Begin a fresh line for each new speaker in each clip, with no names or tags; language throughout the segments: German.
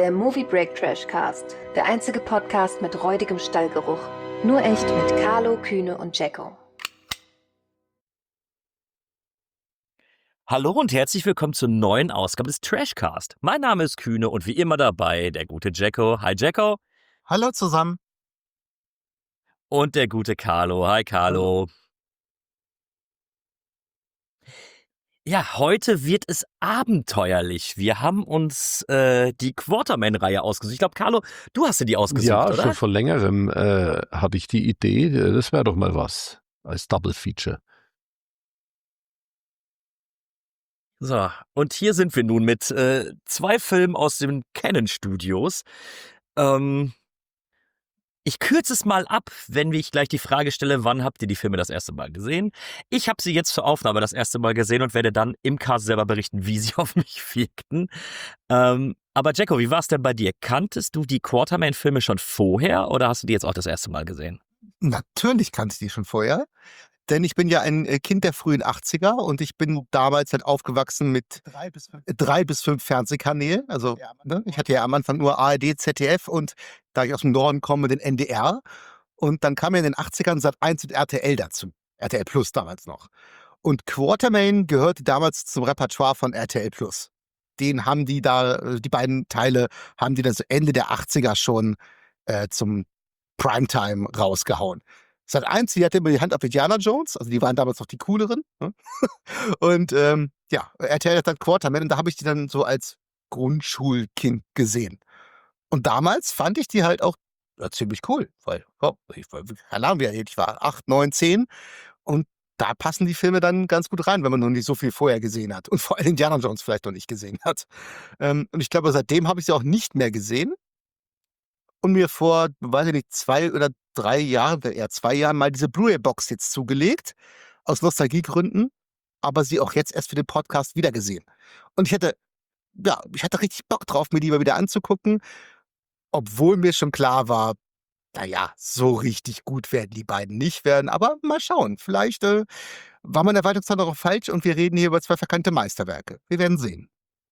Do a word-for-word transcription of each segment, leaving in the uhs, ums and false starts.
Der Movie Break Trashcast. Der einzige Podcast mit räudigem Stallgeruch. Nur echt mit Carlo, Kühne und Jacko.
Hallo und herzlich willkommen zur neuen Ausgabe des Trashcast. Mein Name ist Kühne und wie immer dabei der gute Jacko. Hi Jacko.
Hallo zusammen.
Und der gute Carlo. Hi Carlo. Ja, heute wird es abenteuerlich. Wir haben uns äh, die Quarterman-Reihe ausgesucht. Ich glaube, Carlo, du hast dir die ausgesucht,
ja,
oder?
Ja, schon vor längerem äh, hatte ich die Idee, das wäre doch mal was als Double Feature.
So, und hier sind wir nun mit äh, zwei Filmen aus den Canon Studios. Ähm, ich kürze es mal ab, wenn ich gleich die Frage stelle, wann habt ihr die Filme das erste Mal gesehen? Ich habe sie jetzt zur Aufnahme das erste Mal gesehen und werde dann im Cast selber berichten, wie sie auf mich wirkten. Ähm, aber Jacko, wie war es denn bei dir? Kanntest du die Quarterman-Filme schon vorher oder hast du die jetzt auch das erste Mal gesehen?
Natürlich kannte ich die schon vorher. Denn ich bin ja ein Kind der frühen achtziger und ich bin damals halt aufgewachsen mit drei bis fünf, drei bis fünf Fernsehkanälen. Also ja, ne, ich hatte ja am Anfang nur A R D, Z D F und da ich aus dem Norden komme, den N D R. Und dann kam ja in den achtzigern Sat eins und R T L dazu. R T L Plus damals noch. Und Quartermain gehörte damals zum Repertoire von R T L Plus. Den haben die da, die beiden Teile haben die dann so Ende der achtziger schon äh, zum Primetime rausgehauen. Sat eins, die hatte immer die Hand auf Indiana Jones, also die waren damals noch die cooleren. Ne? Und ähm, ja, R T L hat dann Quarterman und da habe ich die dann so als Grundschulkind gesehen. Und damals fand ich die halt auch ja, ziemlich cool, weil, oh, ich war, keine Ahnung, wie alt ich war, acht, neun, zehn und da passen die Filme dann ganz gut rein, wenn man noch nicht so viel vorher gesehen hat und vor allem Indiana Jones vielleicht noch nicht gesehen hat. Ähm, und ich glaube, seitdem habe ich sie auch nicht mehr gesehen. Und mir vor, weiß ich nicht, zwei oder drei Jahren, eher zwei Jahren mal diese Blu-ray-Box jetzt zugelegt, aus Nostalgiegründen, aber sie auch jetzt erst für den Podcast wiedergesehen. Und ich hatte, ja, ich hatte richtig Bock drauf, mir die mal wieder anzugucken, obwohl mir schon klar war, naja, so richtig gut werden die beiden nicht werden, aber mal schauen, vielleicht äh, war meine Erwartungshaltung auch falsch und wir reden hier über zwei verkannte Meisterwerke. Wir werden sehen.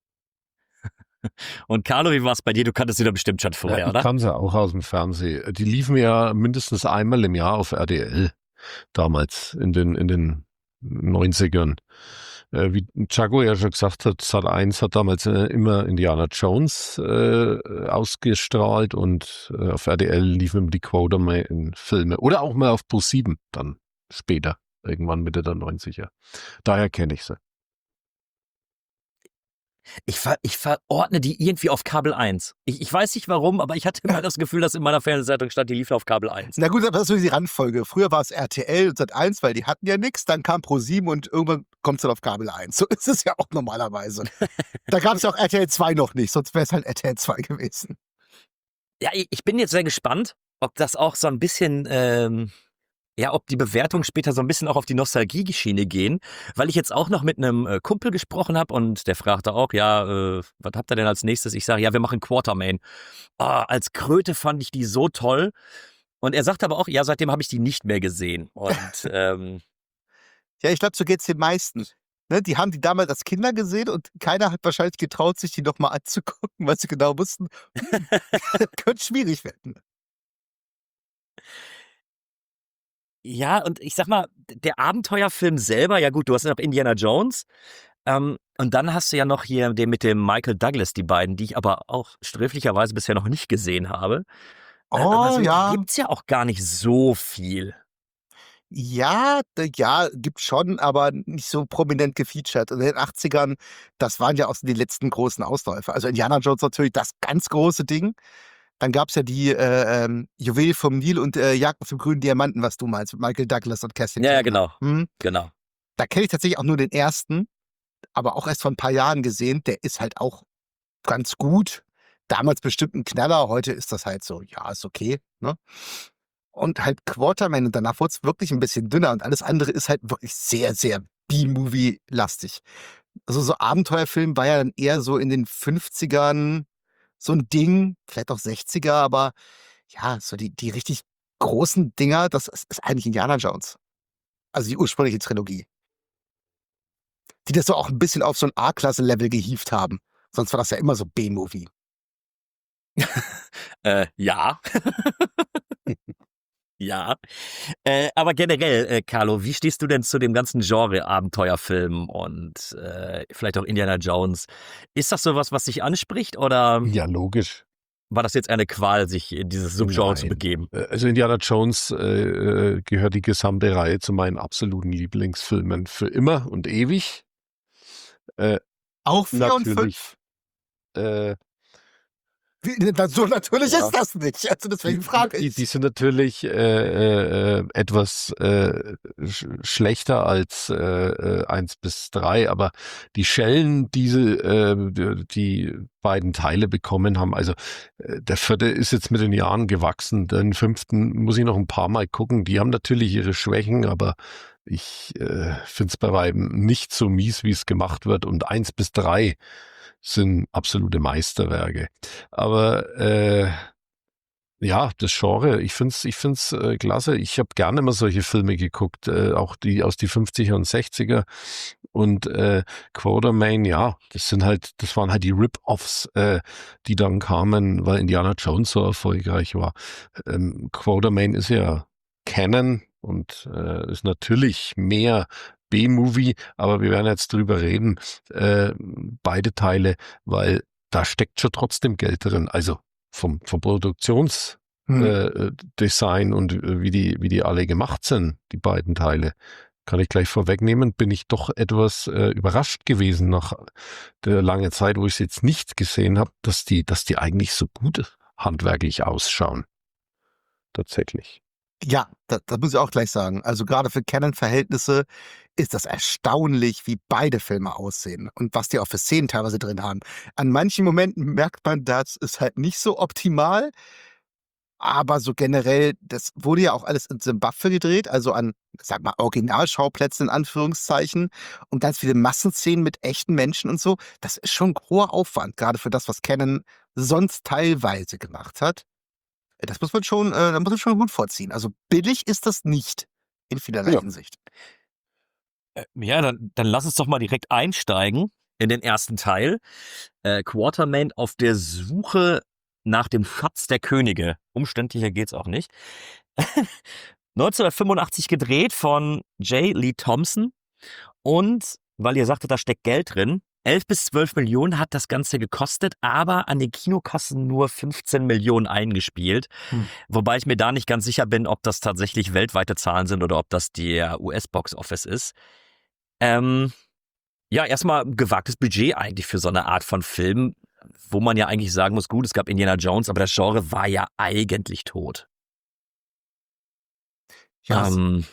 Und Carlo, wie war es bei dir? Du kanntest sie doch bestimmt schon vorher,
ja, ich
oder?
Ich kann sie auch aus dem Fernsehen. Die liefen ja mindestens einmal im Jahr auf R T L, damals in den, in den neunzigern. Äh, wie Jacko ja schon gesagt hat, Sat eins hat damals äh, immer Indiana Jones äh, ausgestrahlt und äh, auf R T L liefen immer die Quartermain-Filme. Oder auch mal auf Pro sieben dann später, irgendwann Mitte der neunziger. Daher kenne ich sie.
Ich, ver ich verordne die irgendwie auf Kabel eins. Ich, ich weiß nicht warum, aber ich hatte immer das Gefühl, dass in meiner Fernsehzeitung stand, die liefen auf Kabel eins.
Na gut, aber das ist so die Randfolge. Früher war es R T L und Sat eins, weil die hatten ja nichts. Dann kam Pro sieben und irgendwann kommt es dann auf Kabel eins. So ist es ja auch normalerweise. Da gab es ja auch R T L zwei noch nicht, sonst wäre es halt R T L zwei gewesen.
Ja, ich bin jetzt sehr gespannt, ob das auch so ein bisschen... Ähm Ja, ob die Bewertungen später so ein bisschen auch auf die Nostalgie-Schiene gehen, weil ich jetzt auch noch mit einem äh, Kumpel gesprochen habe und der fragte auch, ja, äh, was habt ihr denn als nächstes? Ich sage, ja, wir machen Quartermain. Oh, als Kröte fand ich die so toll. Und er sagte aber auch, ja, seitdem habe ich die nicht mehr gesehen. Und ähm,
ja, ich glaube, so geht es den meisten. Ne, die haben die damals als Kinder gesehen und keiner hat wahrscheinlich getraut, sich die nochmal anzugucken, weil sie genau wussten, hm, könnte schwierig werden.
ja, und ich sag mal, der Abenteuerfilm selber, ja gut, du hast ja noch Indiana Jones. Ähm, und dann hast du ja noch hier den mit dem Michael Douglas, die beiden, die ich aber auch sträflicherweise bisher noch nicht gesehen habe. Äh, aber
Oh
so
ja,
gibt's ja auch gar nicht so viel.
ja, d- ja, gibt schon, aber nicht so prominent gefeatured. Und in den achtzigern, das waren ja auch so die letzten großen Ausläufer. Also Indiana Jones natürlich das ganz große Ding. Dann gab es ja die äh, ähm, Juwel vom Nil und äh, Jagd auf den grünen Diamanten, was du meinst, mit Michael Douglas und Kerstin
Ja, ja,
Gallner.
genau.
Hm?
Genau.
Da kenne ich tatsächlich auch nur den ersten, aber auch erst vor ein paar Jahren gesehen. Der ist halt auch ganz gut. Damals bestimmt ein Knaller, heute ist das halt so, ja, ist okay. Ne? Und halt Quarterman und danach wurde es wirklich ein bisschen dünner und alles andere ist halt wirklich sehr, sehr B-Movie-lastig. Also so Abenteuerfilm war ja dann eher so in den fünfzigern so ein Ding, vielleicht auch sechziger, aber ja, so die, die richtig großen Dinger, das ist, ist eigentlich Indiana Jones. Also die ursprüngliche Trilogie. Die das so auch ein bisschen auf so ein A-Klasse-Level gehievt haben. Sonst war das ja immer so B-Movie.
Äh, ja. Ja. Äh, aber generell, äh, Carlo, wie stehst du denn zu dem ganzen Genre Abenteuerfilm und äh, vielleicht auch Indiana Jones? Ist das sowas, was dich anspricht oder
Ja, logisch.
war das jetzt eine Qual, sich in dieses Subgenre zu
Nein.
begeben?
Äh, Also Indiana Jones äh, äh, gehört die gesamte Reihe zu meinen absoluten Lieblingsfilmen für immer und ewig. Äh,
Auch vier und
natürlich.
fünf?
Äh,
Wie, na, so natürlich
Ja.
ist das nicht. Also deswegen
die,
frage
die,
ich.
die sind natürlich äh, äh, etwas äh, sch schlechter als äh, äh, eins bis drei, aber die Schellen, diese äh, die, die beiden Teile bekommen haben, also äh, der vierte ist jetzt mit den Jahren gewachsen, den fünften muss ich noch ein paar Mal gucken. Die haben natürlich ihre Schwächen, aber ich äh, finde es bei weitem nicht so mies, wie es gemacht wird. Und eins bis drei sind absolute Meisterwerke. Aber äh, ja, das Genre, ich find's, ich find's äh, klasse. Ich habe gerne mal solche Filme geguckt, äh, auch die aus die fünfziger und sechziger. Und äh, Quatermain, ja, das sind halt, das waren halt die Rip-Offs, äh, die dann kamen, weil Indiana Jones so erfolgreich war. Ähm, Quatermain ist ja Canon und äh, ist natürlich mehr B-Movie, aber wir werden jetzt drüber reden, äh, beide Teile, weil da steckt schon trotzdem Geld drin. Also vom, vom Produktionsdesign
Hm.
äh, Design und äh, wie die, wie die alle gemacht sind, die beiden Teile, kann ich gleich vorwegnehmen, bin ich doch etwas äh, überrascht gewesen nach der langen Zeit, wo ich es jetzt nicht gesehen habe, dass die, dass die eigentlich so gut handwerklich ausschauen. Tatsächlich.
Ja, da, das muss ich auch gleich sagen. Also gerade für Canon-Verhältnisse ist das erstaunlich, wie beide Filme aussehen und was die auch für Szenen teilweise drin haben. An manchen Momenten merkt man, das ist halt nicht so optimal, aber so generell, das wurde ja auch alles in Simbabwe gedreht, also an, sag mal, Originalschauplätzen in Anführungszeichen und ganz viele Massenszenen mit echten Menschen und so. Das ist schon hoher Aufwand, gerade für das, was Canon sonst teilweise gemacht hat. Das muss man schon, äh, da muss man schon gut vorziehen. Also billig ist das nicht in vielerlei
Ja.
Hinsicht.
Äh, ja, dann, dann lass uns doch mal direkt einsteigen in den ersten Teil. Äh, Quatermain auf der Suche nach dem Schatz der Könige. Umständlicher geht's auch nicht. neunzehnhundertfünfundachtzig gedreht von J. Lee Thompson. Und weil ihr sagtet, da steckt Geld drin, elf bis zwölf Millionen hat das Ganze gekostet, aber an den Kinokassen nur fünfzehn Millionen eingespielt.
Hm.
Wobei ich mir da nicht ganz sicher bin, ob das tatsächlich weltweite Zahlen sind oder ob das der U S-Box-Office ist. Ähm, ja, erstmal gewagtes Budget eigentlich für so eine Art von Film, wo man ja eigentlich sagen muss, gut, es gab Indiana Jones, aber das Genre war ja eigentlich tot.
Ja, s-
Ähm,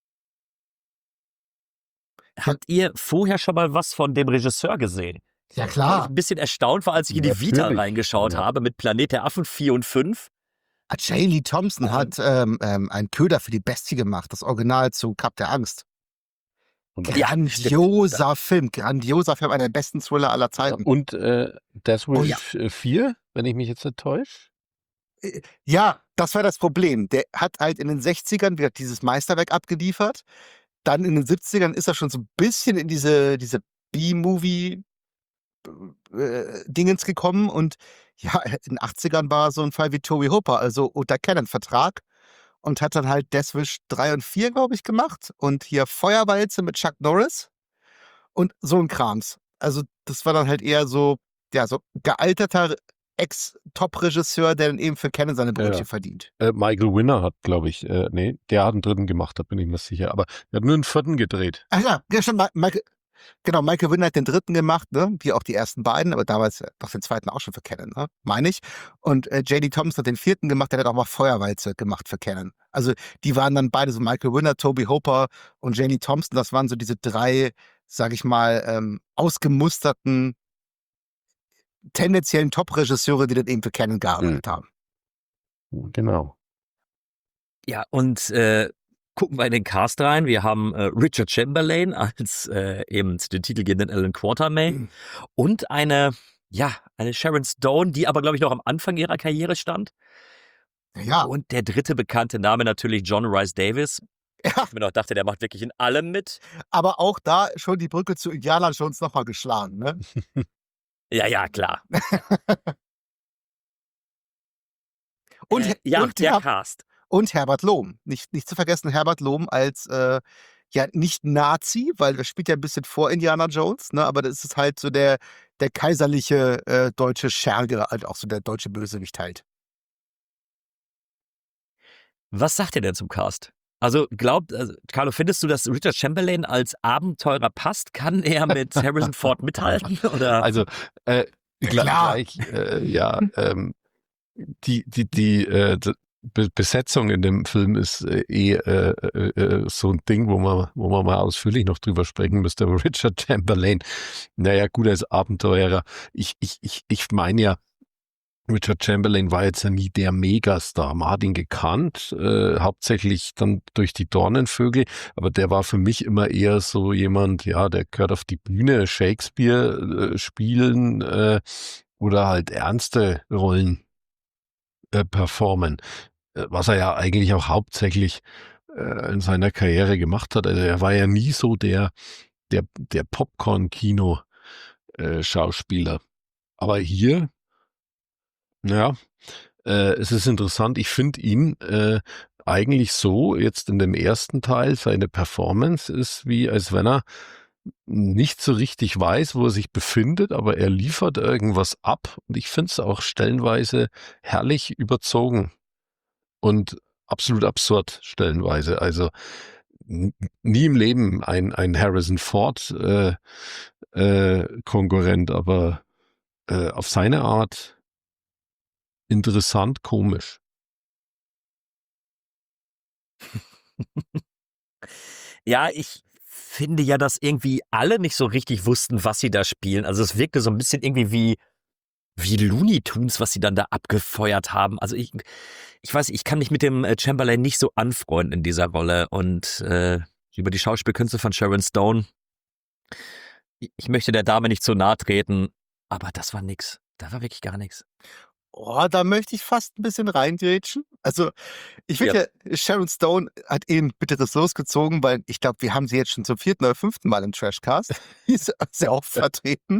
habt ihr vorher schon mal was von dem Regisseur gesehen?
ja
Weil ich
klar.
ein bisschen erstaunt war, als ich in die Vita
Natürlich,
reingeschaut
ja.
habe mit Planet der Affen vier und fünf.
Ah, J. Lee Thompson hat ähm, ähm, einen Köder für die Bestie gemacht, das Original zu Kap der Angst.
Und,
Ja,
Grandioser Film, grandioser Film, einer der besten Thriller aller Zeiten.
und äh, Death
Oh
Wish
ja.
vier, wenn ich mich jetzt nicht täusche.
Äh, Ja, das war das Problem. Der hat halt in den sechzigern wieder dieses Meisterwerk abgeliefert. Dann in den siebzigern ist er schon so ein bisschen in diese, diese B-Movie äh, Dingens gekommen und ja, in den achtzigern war so ein Fall wie Toby Hooper, also unter Canon-Vertrag und hat dann halt Death Wish drei und vier, glaube ich, gemacht und hier Feuerwalze mit Chuck Norris und so ein Krams. Also das war dann halt eher so, ja, so gealterter Ex-Top-Regisseur, der dann eben für Canon seine Brötchen
Ja.
verdient.
Äh, Michael Winner hat, glaube ich, äh, nee, der hat einen dritten gemacht, da bin ich mir sicher. Aber er hat nur einen vierten gedreht.
Ach ja, ja schon, Ma- Michael, genau, Michael Winner hat den dritten gemacht, ne? Wie auch die ersten beiden, aber damals äh, doch den zweiten auch schon für Canon, ne? Meine ich. Und äh, J D. Thompson hat den vierten gemacht, der hat auch mal Feuerwalze gemacht für Canon. Also die waren dann beide so Michael Winner, Toby Hooper und J D. Thompson, das waren so diese drei, sag ich mal, ähm, ausgemusterten, tendenziellen Top-Regisseure, die dann eben für Canon gearbeitet haben.
Genau.
Ja, und äh, gucken wir in den Cast rein. Wir haben äh, Richard Chamberlain als äh, eben den titelgebenden Alan Quatermain
Mhm.
und eine, ja, eine Sharon Stone, die aber, glaube ich, noch am Anfang ihrer Karriere stand.
Ja,
Und der dritte bekannte Name natürlich John Rhys Davis.
ja,
Ich mir noch dachte, der macht wirklich in allem mit.
aber auch da schon die Brücke zu Indiana Jones nochmal geschlagen, ne?
Ja, ja, klar.
Und,
Äh,
Her-
ja,
und,
der
Her-
Cast.
und Herbert Lohm. Nicht, nicht zu vergessen, Herbert Lohm als, äh, ja, nicht Nazi, weil das spielt ja ein bisschen vor Indiana Jones, ne? Aber das ist halt so der, der kaiserliche äh, deutsche Scherge, halt auch so der deutsche Bösewicht halt.
Was sagt ihr denn zum Cast? Also glaubt, also, Carlo, findest du, dass Richard Chamberlain als Abenteurer passt? Kann er mit Harrison Ford mithalten? Oder?
Also, äh, gl-
Klar.
gleich, äh, ja, ähm, die, die, die äh, d- Be- Besetzung in dem Film ist äh, eh äh, äh, äh, so ein Ding, wo man, wo man mal ausführlich noch drüber sprechen müsste. Aber Richard Chamberlain, naja, gut, als Abenteurer. Ich, ich, ich, ich meine ja, Richard Chamberlain war jetzt ja nie der Megastar. Man hat ihn gekannt, äh, hauptsächlich dann durch die Dornenvögel, aber der war für mich immer eher so jemand, ja, der gehört auf die Bühne, Shakespeare äh, spielen äh, oder halt ernste Rollen äh, performen, äh, was er ja eigentlich auch hauptsächlich äh, in seiner Karriere gemacht hat. Also er war ja nie so der, der, der Popcorn-Kino-Schauspieler. Aber hier, ja, Äh, es ist interessant, ich finde ihn äh, eigentlich so, jetzt in dem ersten Teil, seine Performance ist wie, als wenn er nicht so richtig weiß, wo er sich befindet, aber er liefert irgendwas ab und ich finde es auch stellenweise herrlich überzogen und absolut absurd stellenweise. Also n- nie im Leben ein, ein Harrison Ford äh, äh, Konkurrent, aber äh, auf seine Art interessant, komisch.
Ja, ich finde ja, dass irgendwie alle nicht so richtig wussten, was sie da spielen. Also es wirkte so ein bisschen irgendwie wie, wie Looney Tunes, was sie dann da abgefeuert haben. Also ich, ich weiß, ich kann mich mit dem äh, Chamberlain nicht so anfreunden in dieser Rolle. Und äh, über die Schauspielkünste von Sharon Stone, ich, ich möchte der Dame nicht zu nahe treten, aber das war nix. Da war wirklich gar nichts.
Oh, da möchte ich fast ein bisschen reingrätschen. Also, ich
Ja.
finde ja, Sharon Stone hat eh ein bitteres Los gezogen, weil ich glaube, wir haben sie jetzt schon zum vierten oder fünften Mal im Trashcast. Die ist sehr oft vertreten.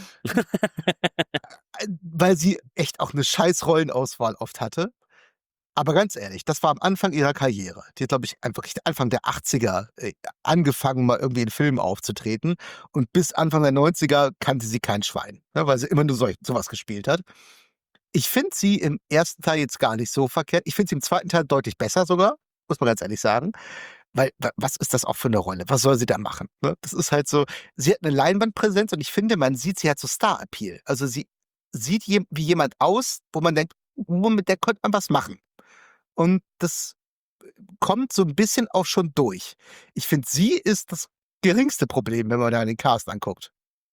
Äh, Weil sie echt auch eine scheiß Rollenauswahl oft hatte. Aber ganz ehrlich, das war am Anfang ihrer Karriere. Die hat, glaube ich, einfach Anfang der achtziger äh, angefangen, mal irgendwie in Filmen aufzutreten. Und bis Anfang der neunziger kannte sie kein Schwein, ne, weil sie immer nur so, sowas gespielt hat. Ich finde sie im ersten Teil jetzt gar nicht so verkehrt. Ich finde sie im zweiten Teil deutlich besser sogar, muss man ganz ehrlich sagen. Weil, wa- was ist das auch für eine Rolle? Was soll sie da machen? Ne? Das ist halt so, sie hat eine Leinwandpräsenz und ich finde, man sieht, sie hat so Star-Appeal. Also sie sieht je, wie jemand aus, wo man denkt, oh, mit der könnte man was machen. Und das kommt so ein bisschen auch schon durch. Ich finde, sie ist das geringste Problem, wenn man da den Cast anguckt.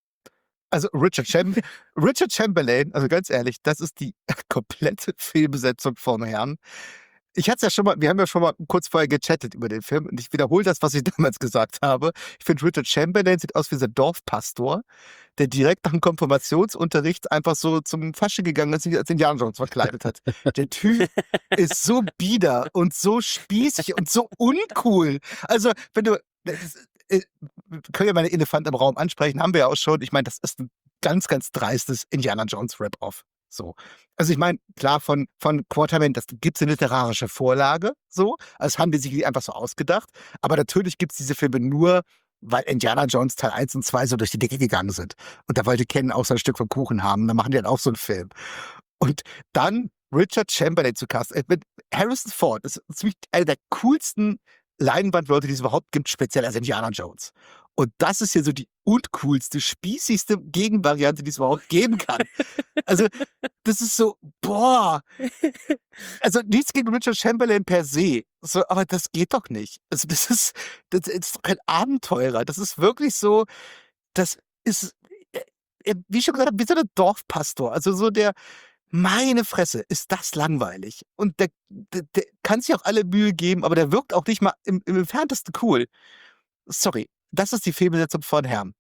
Also Richard, Cham Richard Chamberlain, also ganz ehrlich, das ist die komplette Fehlbesetzung vom Herrn. Ich hatte es ja schon mal, wir haben ja schon mal kurz vorher gechattet über den Film und ich wiederhole das, was ich damals gesagt habe. Ich finde, Richard Chamberlain sieht aus wie so ein Dorfpastor, der direkt nach dem Konfirmationsunterricht einfach so zum Fasche gegangen ist und sich als Indiana Jones verkleidet hat. Der Typ ist so bieder und so spießig und so uncool. Also, wenn du, das, äh, wir können ja mal einen Elefant im Raum ansprechen, haben wir ja auch schon. Ich meine, das ist ein ganz, ganz dreistes Indiana Jones Rip-Off. So. Also ich meine, klar, von, von Quartermain, das gibt es eine literarische Vorlage, so. Also das haben die sich nicht einfach so ausgedacht. Aber natürlich gibt es diese Filme nur, weil Indiana Jones Teil eins und zwei so durch die Decke gegangen sind. Und da wollte Ken auch so ein Stück vom Kuchen haben. Dann machen die dann auch so einen Film. Und dann Richard Chamberlain zu casten. Äh, Mit Harrison Ford ist ziemlich einer der coolsten Leinwandleute, die es überhaupt gibt, speziell als Indiana Jones. Und das ist hier so die uncoolste, spießigste Gegenvariante, die es überhaupt geben kann. Also, das ist so, boah. Also, nichts gegen Richard Chamberlain per se. So, aber das geht doch nicht. Also, das ist, das ist doch kein Abenteurer. Das ist wirklich so, das ist, äh, äh, wie ich schon gesagt habe, wie so ein Dorfpastor. Also, so der, meine Fresse, ist das langweilig. Und der, der, der kann sich auch alle Mühe geben, aber der wirkt auch nicht mal im, im entferntesten cool. Sorry, das ist die Fehlbesetzung von Herrn.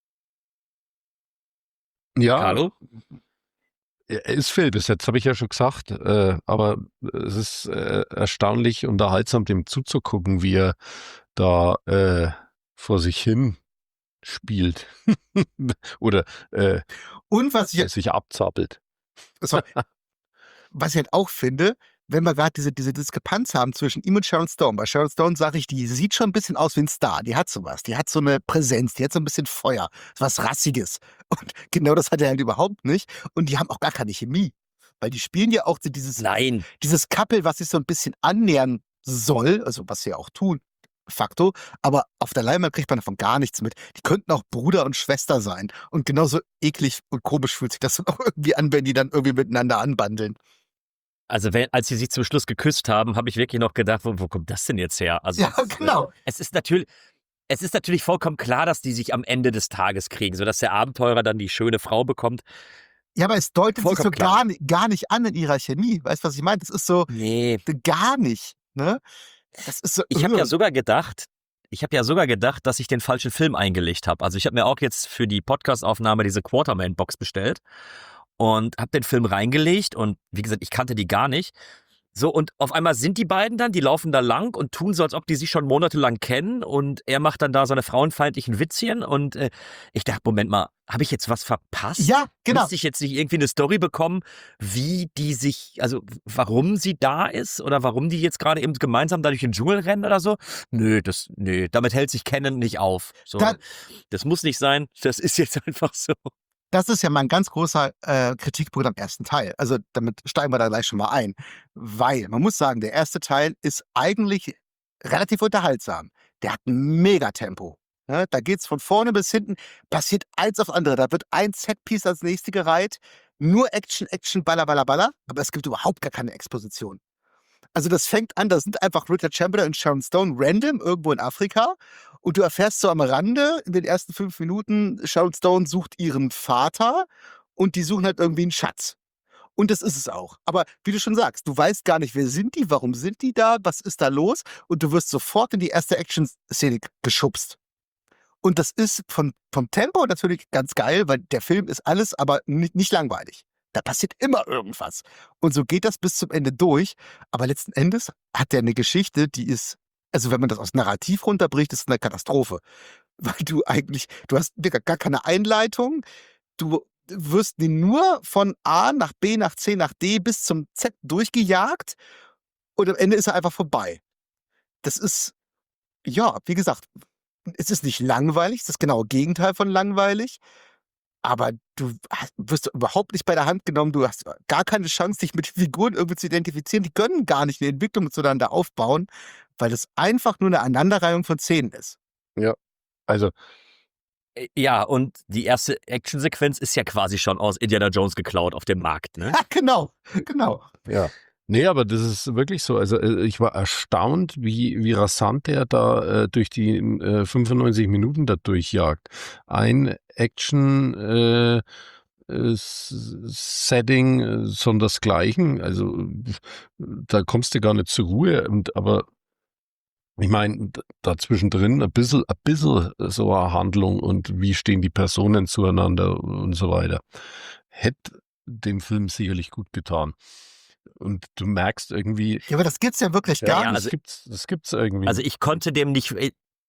Ja,
Carlo?
er ist fehlbesetzt, habe ich ja schon gesagt. Äh, aber es ist äh, erstaunlich unterhaltsam, dem zuzugucken, wie er da äh, vor sich hin spielt. Oder äh,
Und was ich,
sich abzappelt.
sorry, was ich halt auch finde, wenn wir gerade diese, diese Diskrepanz haben zwischen ihm und Sharon Stone. Bei Sharon Stone sage ich, die sieht schon ein bisschen aus wie ein Star. Die hat sowas. Die hat so eine Präsenz. Die hat so ein bisschen Feuer. Was Rassiges. Und genau das hat er halt überhaupt nicht. Und die haben auch gar keine Chemie. Weil die spielen ja auch so dieses,
Nein.
dieses Couple, was sich so ein bisschen annähern soll. Also was sie ja auch tun. Facto, aber auf der Leinwand kriegt man davon gar nichts mit. Die könnten auch Bruder und Schwester sein. Und genauso eklig und komisch fühlt sich das dann auch irgendwie an, wenn die dann irgendwie miteinander anbandeln.
Also wenn, als sie sich zum Schluss geküsst haben, habe ich wirklich noch gedacht, wo, wo kommt das denn jetzt her? Also
Ja, genau.
es ist natürlich, es ist natürlich vollkommen klar, dass die sich am Ende des Tages kriegen, sodass der Abenteurer dann die schöne Frau bekommt.
Ja, aber es deutet sich so
Vollkommen klar.
gar, ni- gar nicht an in ihrer Chemie. Weißt du, was ich meine? Das ist so
Nee.
gar nicht. Ne? Das ist so.
Ich habe ja sogar gedacht, ich habe ja sogar gedacht, dass ich den falschen Film eingelegt habe. Also ich habe mir auch jetzt für die Podcast-Aufnahme diese Quarterman-Box bestellt und habe den Film reingelegt und wie gesagt, ich kannte die gar nicht. So, und auf einmal sind die beiden dann, die laufen da lang und tun so, als ob die sich schon monatelang kennen und er macht dann da seine frauenfeindlichen Witzchen und äh, ich dachte, Moment mal, habe ich jetzt was verpasst?
Ja, genau.
Müsste ich jetzt nicht irgendwie eine Story bekommen, wie die sich, also warum sie da ist oder warum die jetzt gerade eben gemeinsam da durch den Dschungel rennen oder so? Nö, das, nö, damit hält sich Kennen nicht auf. So,
Da-
das muss nicht sein, das ist jetzt einfach so.
Das ist ja mein ganz großer äh, Kritikpunkt am ersten Teil. Also damit steigen wir da gleich schon mal ein. Weil, man muss sagen, der erste Teil ist eigentlich relativ unterhaltsam. Der hat ein Megatempo. Ne? Da geht's von vorne bis hinten, passiert eins auf andere. Da wird ein Setpiece als nächste gereiht. Nur Action, Action, Baller, Baller, Baller. Aber es gibt überhaupt gar keine Exposition. Also das fängt an, da sind einfach Richard Chamberlain und Sharon Stone random irgendwo in Afrika und du erfährst so am Rande in den ersten fünf Minuten, Sharon Stone sucht ihren Vater und die suchen halt irgendwie einen Schatz. Und das ist es auch. Aber wie du schon sagst, du weißt gar nicht, wer sind die, warum sind die da, was ist da los und du wirst sofort in die erste Action-Szene geschubst. Und das ist von, vom Tempo natürlich ganz geil, weil der Film ist alles, aber nicht, nicht langweilig. Da passiert immer irgendwas. Und so geht das bis zum Ende durch. Aber letzten Endes hat der eine Geschichte, die ist, also wenn man das aus Narrativ runterbricht, ist es eine Katastrophe. Weil du eigentlich, du hast gar keine Einleitung. Du wirst nur von A nach B nach C nach D bis zum Z durchgejagt. Und am Ende ist er einfach vorbei. Das ist, ja, wie gesagt, es ist nicht langweilig, es ist das genaue Gegenteil von langweilig. Aber du hast- wirst überhaupt nicht bei der Hand genommen, du hast gar keine Chance, dich mit Figuren irgendwie zu identifizieren. Die können gar nicht eine Entwicklung miteinander aufbauen, weil es einfach nur eine Aneinanderreihung von Szenen ist.
Also,
Äh, Ja, und die erste Actionsequenz ist ja quasi schon aus Indiana Jones geklaut auf dem Markt, ne?
Ja, genau, genau.
ja. Nee, aber das ist wirklich so. Also äh, ich war erstaunt, wie, wie rasant der da äh, durch die äh, fünfundneunzig Minuten da durchjagt. Ein Action äh, äh, S- Setting, äh, sondersgleichen. Also äh, da kommst du gar nicht zur Ruhe. Und, aber ich meine, d- da zwischendrin ein bisschen, ein bisschen so eine Handlung und wie stehen die Personen zueinander und so weiter. Hätte dem Film sicherlich gut getan. Und du merkst irgendwie,
Ja, aber das gibt's ja wirklich
Ja,
gar
ja,
nicht.
das
also-
gibt's, das gibt's irgendwie.
Also ich konnte dem nicht, äh,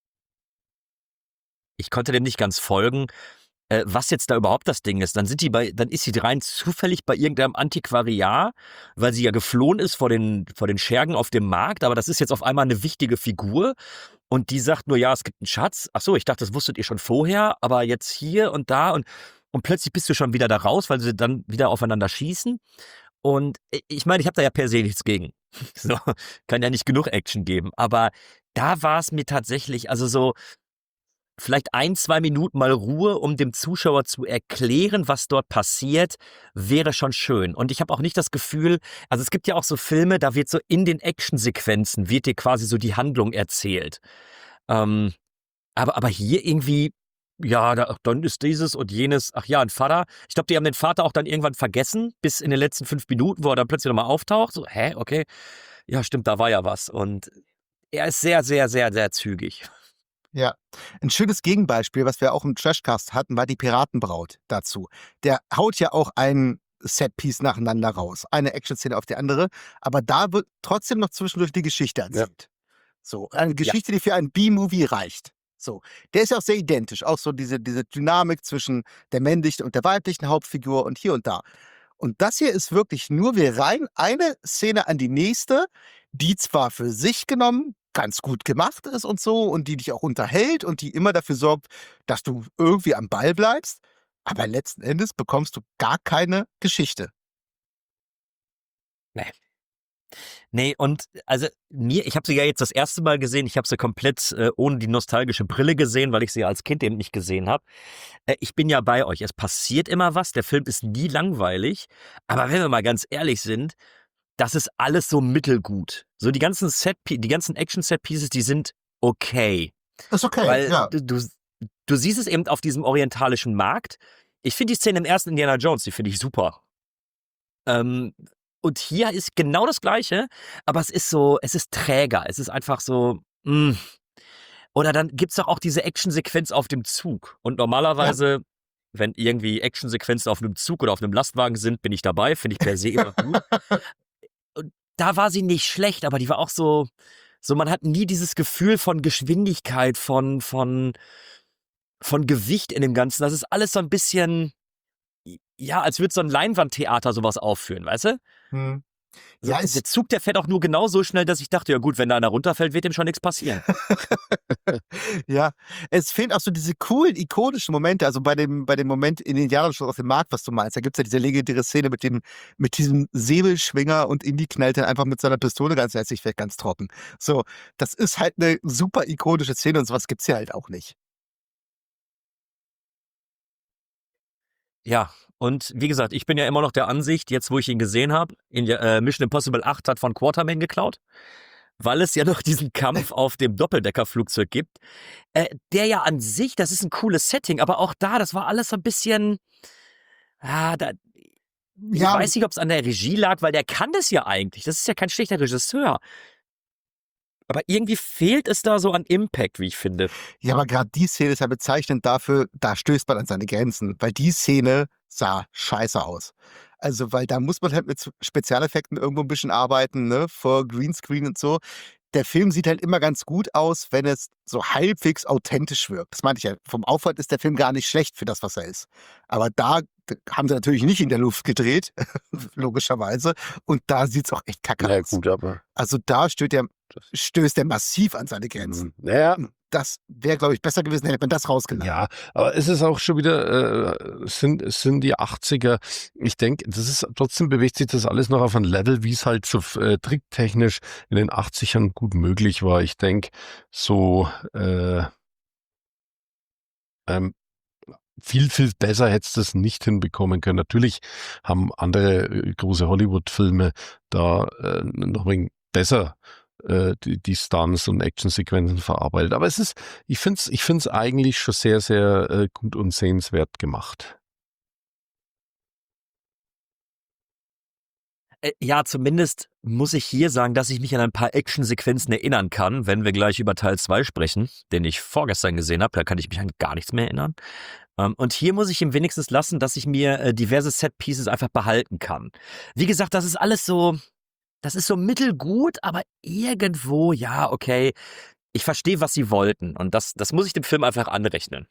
ich konnte dem nicht ganz folgen, äh, was jetzt da überhaupt das Ding ist. Dann sind die bei, dann ist sie rein zufällig bei irgendeinem Antiquariat, weil sie ja geflohen ist vor den, vor den Schergen auf dem Markt, aber das ist jetzt auf einmal eine wichtige Figur und die sagt nur, ja, es gibt einen Schatz. Ach so, ich dachte, das wusstet ihr schon vorher, aber jetzt hier und da und, und plötzlich bist du schon wieder da raus, weil sie dann wieder aufeinander schießen. Und i- ich meine, ich habe da ja per se nichts gegen. So, kann ja nicht genug Action geben, aber da war es mir tatsächlich, also so, vielleicht ein, zwei Minuten mal Ruhe, um dem Zuschauer zu erklären, was dort passiert, wäre schon schön. Und ich habe auch nicht das Gefühl, also es gibt ja auch so Filme, da wird so in den Actionsequenzen, wird dir quasi so die Handlung erzählt. Ähm, aber, aber hier irgendwie, ja, da, ach, dann ist dieses und jenes, ach ja, ein Vater. Ich glaube, die haben den Vater auch dann irgendwann vergessen, bis in den letzten fünf Minuten, wo er dann plötzlich nochmal auftaucht. So, hä, okay. Ja, stimmt, da war ja was. Und er ist sehr, sehr, sehr, sehr zügig.
Ja. Ein schönes Gegenbeispiel, was wir auch im Trashcast hatten, war die Piratenbraut dazu. Der haut ja auch ein Setpiece nacheinander raus. Eine Action-Szene auf die andere. Aber da wird trotzdem noch zwischendurch die Geschichte erzählt. So, eine Geschichte, die für einen B-Movie reicht. So, der ist ja auch sehr identisch. Auch so diese, diese Dynamik zwischen der männlichen und der weiblichen Hauptfigur und hier und da. Und das hier ist wirklich nur, wir reihen eine Szene an die nächste, die zwar für sich genommen ganz gut gemacht ist und so und die dich auch unterhält und die immer dafür sorgt, dass du irgendwie am Ball bleibst, aber letzten Endes bekommst du gar keine Geschichte.
Nee. Nee, und also mir, ich habe sie ja jetzt das erste Mal gesehen, ich habe sie komplett äh, ohne die nostalgische Brille gesehen, weil ich sie als Kind eben nicht gesehen habe. Äh, ich bin ja bei euch, es passiert immer was, der Film ist nie langweilig, aber wenn wir mal ganz ehrlich sind, das ist alles so mittelgut. So die ganzen Set, die ganzen Action-Set-Pieces, die sind okay.
Ist okay,
Weil
ja.
du, du, du siehst es eben auf diesem orientalischen Markt. Ich finde die Szene im ersten Indiana Jones, die finde ich super. Ähm, und hier ist genau das Gleiche, aber es ist so, es ist träger. Es ist einfach so, mh. Oder dann gibt's doch auch diese Actionsequenz auf dem Zug. Und normalerweise, wenn irgendwie Actionsequenzen auf einem Zug oder auf einem Lastwagen sind, bin ich dabei, finde ich per se immer gut. Und da war sie nicht schlecht, aber die war auch so, so man hat nie dieses Gefühl von Geschwindigkeit, von, von, von Gewicht in dem Ganzen. Das ist alles so ein bisschen, ja, als würde so ein Leinwandtheater sowas aufführen, weißt du?
Hm.
So,
Ja, es,
der Zug, der fährt auch nur genau so schnell, dass ich dachte, ja gut, wenn da einer runterfällt, wird dem schon nichts passieren.
ja, es fehlen auch so diese coolen, ikonischen Momente. Also bei dem, bei dem Moment in Indiana Jones auf dem Markt, was du meinst, da gibt's ja diese legendäre Szene mit dem, mit diesem Säbelschwinger und Indy knallt dann einfach mit seiner Pistole ganz herzlich weg, ganz trocken. So, das ist halt eine super ikonische Szene und sowas gibt's ja halt auch nicht.
Ja, und wie gesagt, ich bin ja immer noch der Ansicht, jetzt wo ich ihn gesehen habe, in äh, Mission Impossible acht hat von Quartermain geklaut, weil es ja noch diesen Kampf auf dem Doppeldeckerflugzeug gibt, äh, der ja an sich, das ist ein cooles Setting, aber auch da, das war alles so ein bisschen, ah, da, ich
Ja,
weiß nicht, ob es an der Regie lag, weil der kann das ja eigentlich, das ist ja kein schlechter Regisseur, aber irgendwie fehlt es da so an Impact, wie ich finde.
ja, aber gerade die Szene ist ja bezeichnend dafür, da stößt man an seine Grenzen, weil die Szene sah scheiße aus. Also, weil da muss man halt mit Spezialeffekten irgendwo ein bisschen arbeiten, ne, vor Greenscreen und so. Der Film sieht halt immer ganz gut aus, wenn es so halbwegs authentisch wirkt. Das meinte ich ja. Vom Aufwand ist der Film gar nicht schlecht für das, was er ist. Aber da d haben sie natürlich nicht in der Luft gedreht, logischerweise. Und da sieht's auch echt kacke
Na
aus.
gut, aber
Also, da stößt er
das,
stößt er massiv an seine Grenzen.
mm, naja,
Das wäre, glaube ich, besser gewesen, hätte man das rausgelassen.
ja, aber es ist auch schon wieder, äh, es sind, es sind die achtziger. Ich denke, das ist, trotzdem bewegt sich das alles noch auf ein Level, wie es halt so äh, tricktechnisch in den achtzigern gut möglich war. Ich denke, so äh, ähm, viel, viel besser hättest du es nicht hinbekommen können. Natürlich haben andere äh, große Hollywood-Filme da äh, noch ein wenig besser äh, die, die Stunts und Actionsequenzen verarbeitet. Aber es ist, ich finde es ich find's eigentlich schon sehr, sehr äh, gut und sehenswert gemacht.
Äh, ja, zumindest muss ich hier sagen, dass ich mich an ein paar Actionsequenzen erinnern kann, wenn wir gleich über Teil zwei sprechen, den ich vorgestern gesehen habe. Da kann ich mich an gar nichts mehr erinnern. Ähm, und hier muss ich ihm wenigstens lassen, dass ich mir äh, diverse Set-Pieces einfach behalten kann. Wie gesagt, das ist alles so, das ist so mittelgut, aber irgendwo, ja, okay, ich verstehe, was sie wollten. Und das, das muss ich dem Film einfach anrechnen.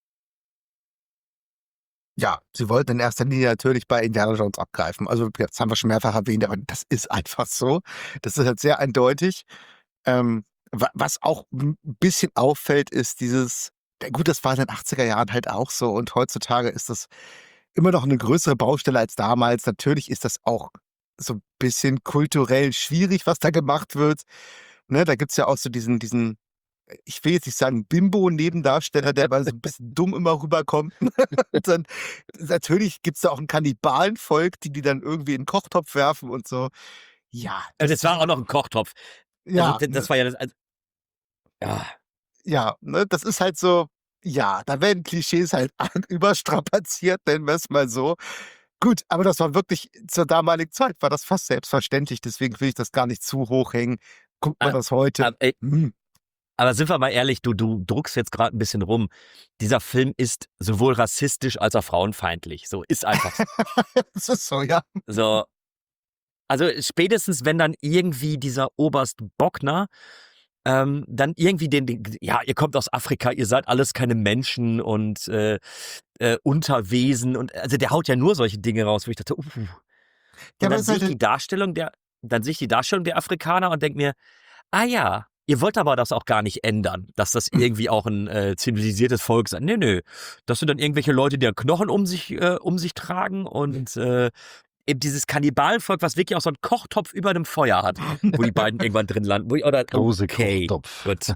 Ja, sie wollten in erster Linie natürlich bei Indiana Jones abgreifen. Also, das haben wir schon mehrfach erwähnt, aber das ist einfach so. Das ist halt sehr eindeutig. Ähm, wa was auch ein bisschen auffällt, ist dieses ja gut, das war in den achtziger Jahren halt auch so und heutzutage ist das immer noch eine größere Baustelle als damals. Natürlich ist das auch so ein bisschen kulturell schwierig, was da gemacht wird. Ne, da gibt's ja auch so diesen diesen ich will jetzt nicht sagen Bimbo-Nebendarsteller, der aber so ein bisschen dumm immer rüberkommt. Und dann natürlich gibt's da auch ein Kannibalenvolk, die die dann irgendwie in 'n Kochtopf werfen und so. Ja,
Äh,
das
Das war auch noch ein Kochtopf. Also,
ja,
d-
ne,
das war ja das. Also, ja.
ja, ne, das ist halt so ja, da werden Klischees halt arg überstrapaziert, nennen wir's mal so. Gut, aber das war wirklich zur damaligen Zeit war das fast selbstverständlich, deswegen will ich das gar nicht zu hoch hängen. Guckt man
Ah,
das heute,
ah, ey,
hm,
Aber sind wir mal ehrlich, du, du druckst jetzt gerade ein bisschen rum. Dieser Film ist sowohl rassistisch als auch frauenfeindlich. So, ist einfach so.
das ist so, ja.
So, also spätestens, wenn dann irgendwie dieser Oberst Bockner ähm, dann irgendwie den, den, ja, ihr kommt aus Afrika, ihr seid alles keine Menschen und äh, äh, Unterwesen und also der haut ja nur solche Dinge raus, wo ich dachte, uh. Und
Ja, aber
dann
es ist
sehe ich
halt,
die Darstellung der, dann sehe ich die Darstellung der Afrikaner und denke mir, ah ja, ihr wollt aber das auch gar nicht ändern, dass das irgendwie auch ein äh, zivilisiertes Volk sein. Nee, nee. Das sind dann irgendwelche Leute, die dann Knochen um sich, äh, um sich tragen und äh, eben dieses Kannibalenvolk, was wirklich auch so einen Kochtopf über dem Feuer hat, wo die beiden irgendwann drin landen. Wo ich, oder,
Große
okay,
Kochtopf.
gut.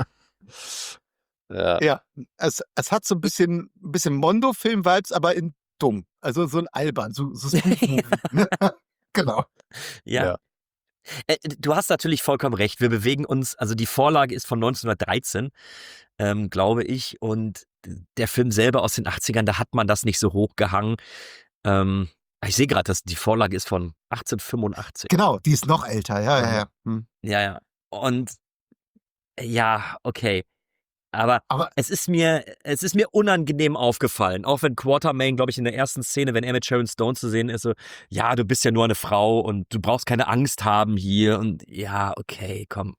Ja.
ja, es, es hat so ein bisschen, ein bisschen Mondo-Film-Vibes, aber in dumm. Also so ein albern, so, so Spoof-Movie. Ne? Genau.
Ja.
Ja.
Äh, du hast natürlich vollkommen recht. Wir bewegen uns, also die Vorlage ist von neunzehnhundertdreizehn, ähm, glaube ich. Und der Film selber aus den achtzigern, da hat man das nicht so hochgehangen. Ähm, ich sehe gerade, dass die Vorlage ist von achtzehnhundertfünfundachtzig.
Genau, die ist noch älter, ja, ja, ja. Hm.
Ja, ja. Und äh, ja, okay. Aber
Aber
es ist mir, es ist mir unangenehm aufgefallen. Auch wenn Quatermain, glaube ich, in der ersten Szene, wenn er mit Sharon Stone zu sehen ist, so, ja, du bist ja nur eine Frau und du brauchst keine Angst haben hier. Und ja, okay, komm.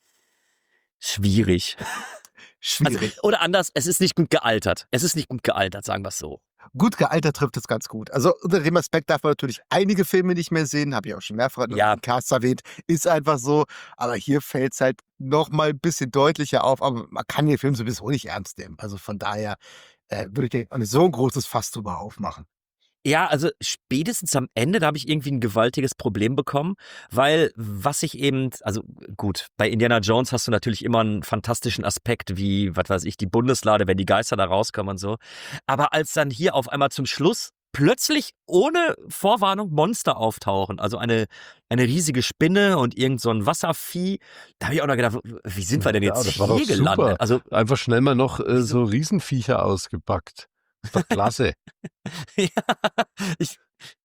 Schwierig. Also,
schwierig.
oder anders, es ist nicht gut gealtert. Es ist nicht gut gealtert, sagen wir es so.
Gut gealtert trifft es ganz gut. Also unter dem Aspekt darf man natürlich einige Filme nicht mehr sehen, habe ich auch schon mehrfach
Ja.
im Cast erwähnt, ist einfach so. Aber hier fällt es halt noch mal ein bisschen deutlicher auf. Aber man kann den Film sowieso nicht ernst nehmen. Also von daher äh, würde ich dir auch nicht so ein großes Fass drüber aufmachen.
Ja, also spätestens am Ende, da habe ich irgendwie ein gewaltiges Problem bekommen, weil was ich eben, also gut, bei Indiana Jones hast du natürlich immer einen fantastischen Aspekt, wie, was weiß ich, die Bundeslade, wenn die Geister da rauskommen und so. Aber als dann hier auf einmal zum Schluss plötzlich ohne Vorwarnung Monster auftauchen, also eine, eine riesige Spinne und irgend so ein Wasservieh, da habe ich auch noch gedacht, wie sind wir denn
Ja,
jetzt
das war doch
hier gelandet?
super.
Also,
Einfach schnell mal noch äh, so Riesenviecher ausgepackt. Ist doch klasse.
ja, ich,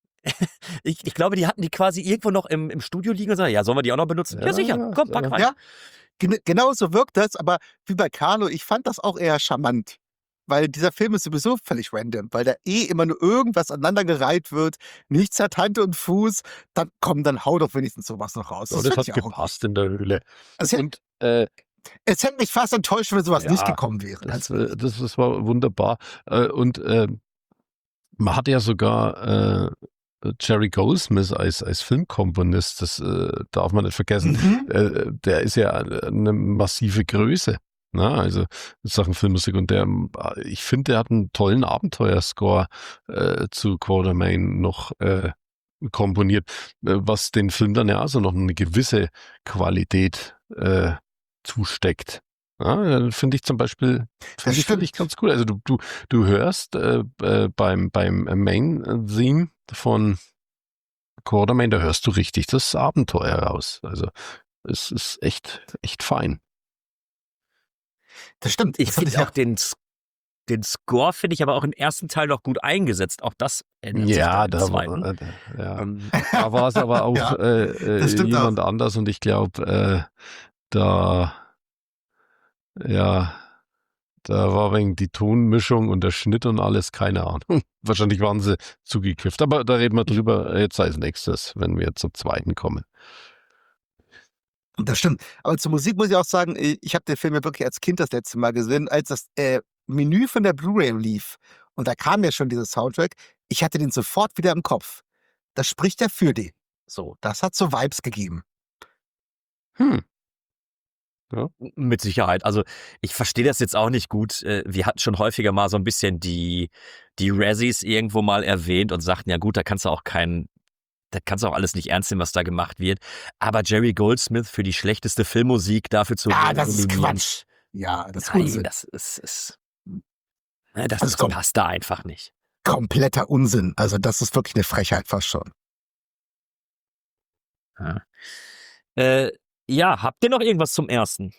ich, ich glaube, die hatten die quasi irgendwo noch im, im Studio liegen und sagen, ja, sollen wir die auch noch benutzen? Ja,
Ja,
sicher, komm, pack
ja.
rein.
Ja, gen genau so wirkt das. Aber wie bei Carlo, ich fand das auch eher charmant. Weil dieser Film ist sowieso völlig random, weil da eh immer nur irgendwas aneinandergereiht wird, nichts hat Hand und Fuß, dann komm, dann hau doch wenigstens sowas noch raus.
Ja, das
fand
hat
ich auch
gepasst in der Höhle.
Also,
Und äh,
es hätte mich fast enttäuscht, wenn sowas
Ja,
nicht gekommen wäre.
das,
Also,
äh, das, das war wunderbar. Äh, Und äh, man hat ja sogar äh, Jerry Goldsmith als, als Filmkomponist, das äh, darf man nicht vergessen.
mhm.
Äh, der ist ja eine massive Größe. Na, also in Sachen Filmmusik, und der, ich finde, der hat einen tollen Abenteuerscore äh, zu Quatermain noch äh, komponiert, äh, was den Film dann ja also noch eine gewisse Qualität äh, zusteckt. Ja, finde ich zum Beispiel finde ich, find ich ganz cool. Also du, du, du hörst äh, äh, beim, beim Main-Theme von Quatermain, da hörst du richtig das Abenteuer raus. Also es ist echt, echt fein.
Das stimmt.
Ich
Das hatte
finde
ich
auch den, S- den Score, finde ich aber auch im ersten Teil noch gut eingesetzt. Auch das ändert sich
Ja,
dann im
da
zweiten.
war, äh, ja.
Ähm,
Da war es aber auch
Ja,
äh, äh,
das stimmt
jemand anders, und ich glaube, äh, da, ja, da war wegen die Tonmischung und der Schnitt und alles, keine Ahnung. Wahrscheinlich waren sie zugekifft, aber da reden wir drüber jetzt als nächstes, wenn wir zum zweiten kommen.
Das stimmt. Aber zur Musik muss ich auch sagen, äh, ich habe den Film ja wirklich als Kind das letzte Mal gesehen, als das äh, Menü von der Blu-ray lief. Und da kam ja schon dieser Soundtrack. Ich hatte den sofort wieder im Kopf. Das spricht ja für den. So, das hat so Vibes gegeben.
Hm.
Mit Sicherheit. Also ich verstehe das jetzt auch nicht gut. Äh, Wir hatten schon häufiger mal so ein bisschen die, die Razzies irgendwo mal erwähnt und sagten, ja gut, da kannst du auch keinen, da kannst du auch alles nicht ernst nehmen, was da gemacht wird. Aber Jerry Goldsmith für die schlechteste Filmmusik dafür zu
Ja, das ist
nominieren,
Quatsch. Ja, das ist
Nein,
Unsinn.
das ist, ist ne, das,
Das
das
kommt-
passt da einfach nicht.
Kompletter Unsinn. Also das ist wirklich eine Frechheit fast schon.
Ja. Äh, ja, habt ihr noch irgendwas zum ersten?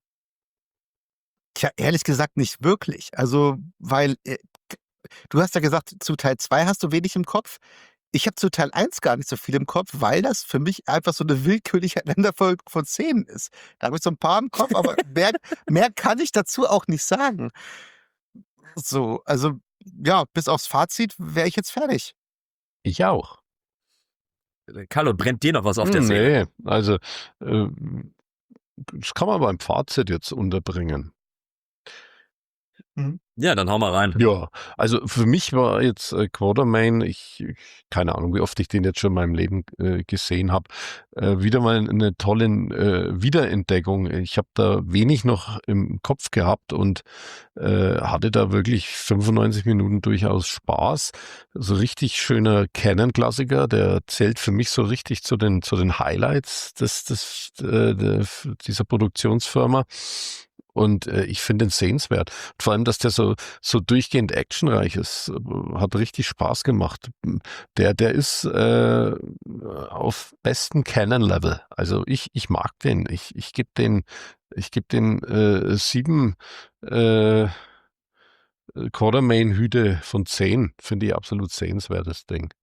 Tja, ehrlich gesagt nicht wirklich. Also, weil äh, du hast ja gesagt, zu Teil zwei hast du wenig im Kopf. Ich habe zu Teil eins gar nicht so viel im Kopf, weil das für mich einfach so eine willkürliche Länderfolge von Szenen ist. Da habe ich so ein paar im Kopf, aber mehr, mehr kann ich dazu auch nicht sagen. So, also ja, bis aufs Fazit wäre ich jetzt fertig.
Ich auch.
Carlo, brennt dir noch was auf der
Hm,
Seele?
nee, also äh, das kann man beim Fazit jetzt unterbringen.
Ja, dann hau mal rein.
Ja, also für mich war jetzt äh, Quatermain, ich, ich keine Ahnung, wie oft ich den jetzt schon in meinem Leben äh, gesehen habe, äh, wieder mal eine tolle äh, Wiederentdeckung. Ich habe da wenig noch im Kopf gehabt und äh, hatte da wirklich fünfundneunzig Minuten durchaus Spaß. So richtig schöner Canon-Klassiker, der zählt für mich so richtig zu den zu den Highlights des, des äh, der, dieser Produktionsfirma. Und äh, ich finde ihn sehenswert. Vor allem, dass der so so durchgehend actionreich ist, äh, hat richtig Spaß gemacht. Der der ist äh, auf besten Canon-Level. Also ich ich mag den. Ich ich gebe den ich gebe den äh, sieben äh, Quatermain-Hüte von zehn. Finde ich absolut sehenswertes Ding.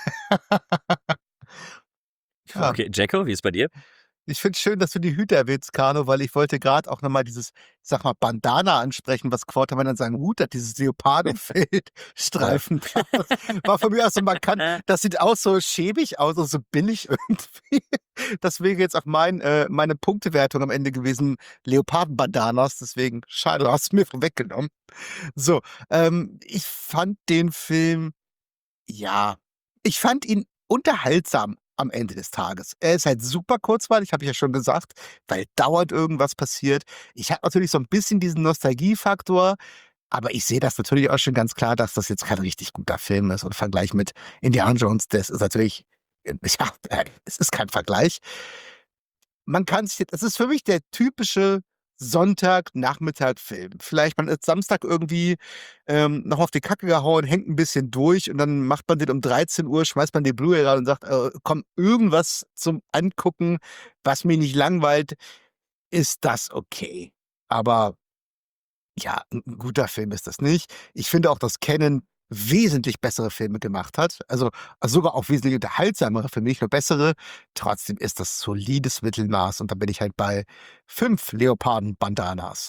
Ja.
Okay, Jacko, wie ist bei dir?
Ich finde es schön, dass du die Hüte erwähnst, Kano, weil ich wollte gerade auch nochmal dieses, ich sag mal, Bandana ansprechen, was Quatermain an seinem Hut hat, dieses Leopardenfellstreifen. Das war von mir aus so markant. Das sieht auch so schäbig aus, und so billig irgendwie. Das wäre jetzt auch mein, äh, meine Punktewertung am Ende gewesen, Leopardenbandanas. Deswegen, schade, du hast es mir vorweggenommen. So, ähm, ich fand den Film, ja, ich fand ihn unterhaltsam am Ende des Tages. Er ist halt super kurzweilig, habe ich ja schon gesagt, weil dauernd irgendwas passiert. Ich habe natürlich so ein bisschen diesen Nostalgiefaktor, aber ich sehe das natürlich auch schon ganz klar, dass das jetzt kein richtig guter Film ist. Und im Vergleich mit Indiana Jones, das ist natürlich, ja, es ist kein Vergleich. Man kann sich, das ist für mich der typische Sonntag-Nachmittag-Film. Vielleicht man ist Samstag irgendwie ähm, noch auf die Kacke gehauen, hängt ein bisschen durch und dann macht man den um dreizehn Uhr, schmeißt man die Blu-ray rein und sagt, äh, komm, irgendwas zum Angucken, was mich nicht langweilt, ist das okay. Aber ja, ein ein guter Film ist das nicht. Ich finde auch, dass Canon wesentlich bessere Filme gemacht hat. Also also sogar auch wesentlich unterhaltsamere Filme, nicht nur bessere. Trotzdem ist das solides Mittelmaß und da bin ich halt bei fünf Leoparden-Bandanas.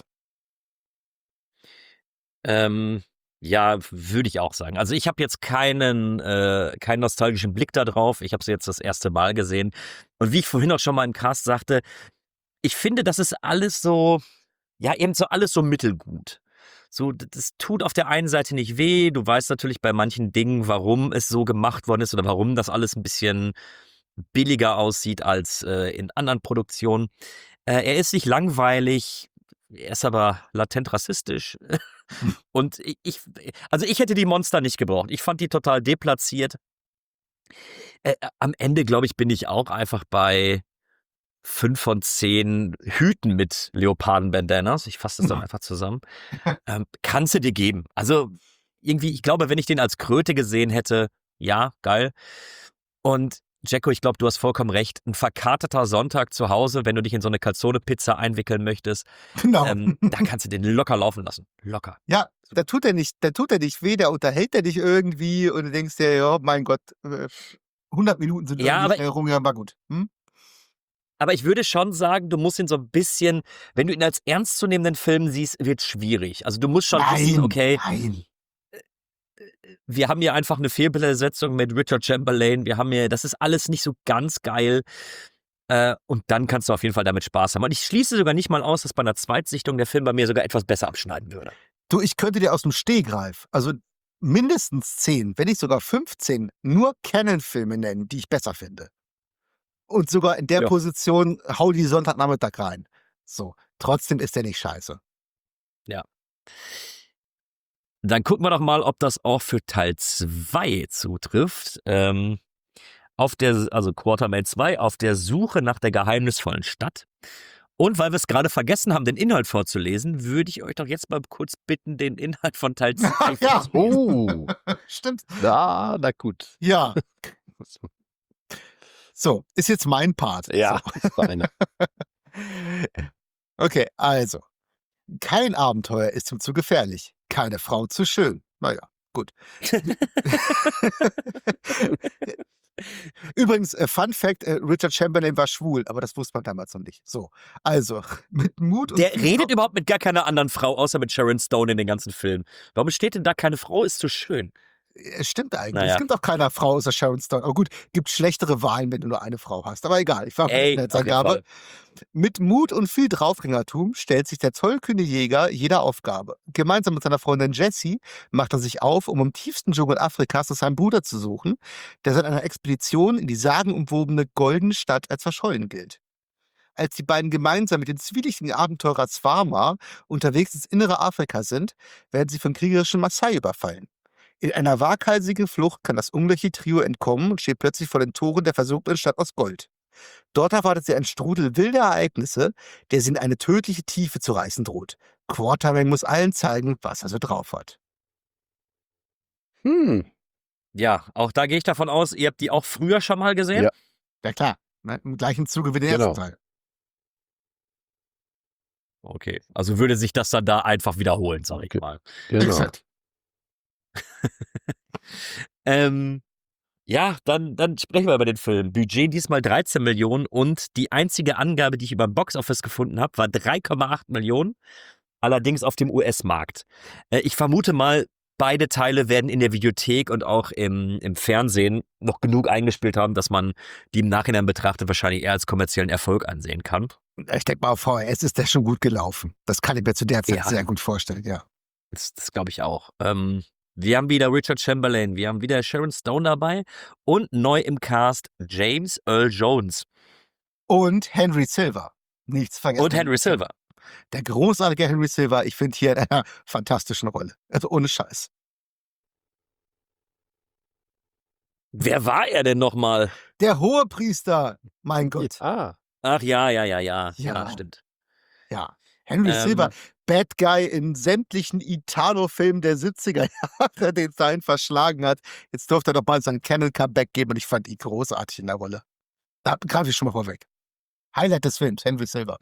Ähm, ja, würde ich auch sagen. Also ich habe jetzt keinen, äh, keinen nostalgischen Blick da drauf. Ich habe sie jetzt das erste Mal gesehen. Und wie ich vorhin auch schon mal im Cast sagte, ich finde, das ist alles so, ja, eben so alles so mittelgut. So, d- das tut auf der einen Seite nicht weh. Du weißt natürlich bei manchen Dingen, warum es so gemacht worden ist oder warum das alles ein bisschen billiger aussieht als äh, in anderen Produktionen. Äh, er ist nicht langweilig, er ist aber latent rassistisch. Und ich, ich- also ich hätte die Monster nicht gebraucht. Ich fand die total deplatziert. Äh, am Ende, glaube ich, bin ich auch einfach bei fünf von zehn Hüten mit Leoparden-Bandanas. Ich fasse das dann einfach zusammen. Ähm, kannst du dir geben. Also irgendwie, ich glaube, wenn ich den als Kröte gesehen hätte, ja, geil. Und Jacko, ich glaube, du hast vollkommen recht. Ein verkaterter Sonntag zu Hause, wenn du dich in so eine Calzone-Pizza einwickeln möchtest,
Genau.
ähm, da kannst du den locker laufen lassen. Locker.
Ja, da tut er nicht, da tut er nicht weh, da unterhält er dich irgendwie und du denkst dir, ja, mein Gott, äh, hundert Minuten sind
Ja,
irgendwie
aber-
schnell rumgegangen, war gut. Hm?
Aber ich würde schon sagen, du musst ihn so ein bisschen, wenn du ihn als ernstzunehmenden Film siehst, wird es schwierig. Also du musst schon wissen, okay,
nein.
wir haben hier einfach eine Fehlbesetzung mit Richard Chamberlain, wir haben hier, das ist alles nicht so ganz geil. Äh, und dann kannst du auf jeden Fall damit Spaß haben. Und ich schließe sogar nicht mal aus, dass bei einer Zweitsichtung der Film bei mir sogar etwas besser abschneiden würde.
Du, ich könnte dir aus dem Stehgreif, also mindestens zehn, wenn nicht sogar fünfzehn, nur Canon-Filme nennen, die ich besser finde. Und sogar in der
Ja.
Position hau die Sonntagnachmittag rein. So, trotzdem ist der nicht scheiße.
Dann gucken wir doch mal, ob das auch für Teil zwei zutrifft. Ähm, auf der, also Quatermain zwei, auf der Suche nach der geheimnisvollen Stadt. Und weil wir es gerade vergessen haben, den Inhalt vorzulesen, würde ich euch doch jetzt mal kurz bitten, den Inhalt von Teil zwei
Ja.
vorzulesen.
Oh,
Stimmt.
na, na gut.
Ja. So, ist jetzt mein Part.
Ja, deine.
Okay, also. Kein Abenteuer ist ihm zu gefährlich. Keine Frau zu schön. Naja, gut. Übrigens, äh, Fun Fact, äh, Richard Chamberlain war schwul, aber das wusste man damals noch nicht. So, also, mit Mut und
Der
viel
redet überhaupt mit gar keiner anderen Frau, außer mit Sharon Stone in den ganzen Filmen. Warum steht denn da keine Frau ist zu schön?
Es stimmt eigentlich.
Naja.
Es gibt auch keine Frau außer Sharon Stone. Aber gut, gibt schlechtere Wahlen, wenn du nur eine Frau hast. Aber egal, ich war
Ey,
mit
auf jeden
Angabe.
Fall.
Mit Mut und viel Draufgängertum stellt sich der tollkühne Jäger jeder Aufgabe. Gemeinsam mit seiner Freundin Jessie macht er sich auf, um im tiefsten Dschungel Afrikas nach seinem Bruder zu suchen, der seit einer Expedition in die sagenumwobene Goldene Stadt als verschollen gilt. Als die beiden gemeinsam mit dem zwielichtigen Abenteurer Zwarma unterwegs ins innere Afrika sind, werden sie von kriegerischen Maasai überfallen. In einer waghalsigen Flucht kann das ungleiche Trio entkommen und steht plötzlich vor den Toren der versunkenen Stadt aus Gold. Dort erwartet sie ein Strudel wilder Ereignisse, der sie in eine tödliche Tiefe zu reißen droht. Quatermain muss allen zeigen, was er so drauf hat.
Hm.
Ja, auch da gehe ich davon aus, ihr habt die auch früher schon mal gesehen.
Ja.
Ja klar, ne? Im gleichen Zuge wie den
Genau.
ersten Teil.
Okay, also würde sich das dann da einfach wiederholen, sag ich
Okay.
mal.
Genau.
Exakt.
Ähm, ja, dann, dann sprechen wir über den Film. Budget diesmal dreizehn Millionen und die einzige Angabe, die ich über Box Office gefunden habe, war drei Komma acht Millionen, allerdings auf dem U S-Markt. Äh, ich vermute mal, beide Teile werden in der Videothek und auch im, im Fernsehen noch genug eingespielt haben, dass man die im Nachhinein betrachtet wahrscheinlich eher als kommerziellen Erfolg ansehen kann.
Ich denke mal, auf V H S ist der schon gut gelaufen. Das kann ich mir zu der Zeit
Ja.
sehr gut vorstellen, ja.
Das, das glaube ich auch. Ähm, wir haben wieder Richard Chamberlain, wir haben wieder Sharon Stone dabei und neu im Cast James Earl Jones
Und Henry Silver. Nichts vergessen.
und Henry Silver.
Der großartige Henry Silver, ich finde hier in einer fantastischen Rolle. Also ohne Scheiß.
Wer war er denn nochmal?
Der Hohepriester, mein Gott.
Ah.
Ach ja, ja, ja, ja. Ja,
Ja.
stimmt.
Ja. Henry
Ähm,
Silver, Bad Guy in sämtlichen Italo-Filmen der siebziger Jahre, den es dahin verschlagen hat. Jetzt durfte er doch mal sein Canon-Comeback geben und ich fand ihn großartig in der Rolle. Da greife ich schon mal vorweg. Highlight des Films, Henry Silver.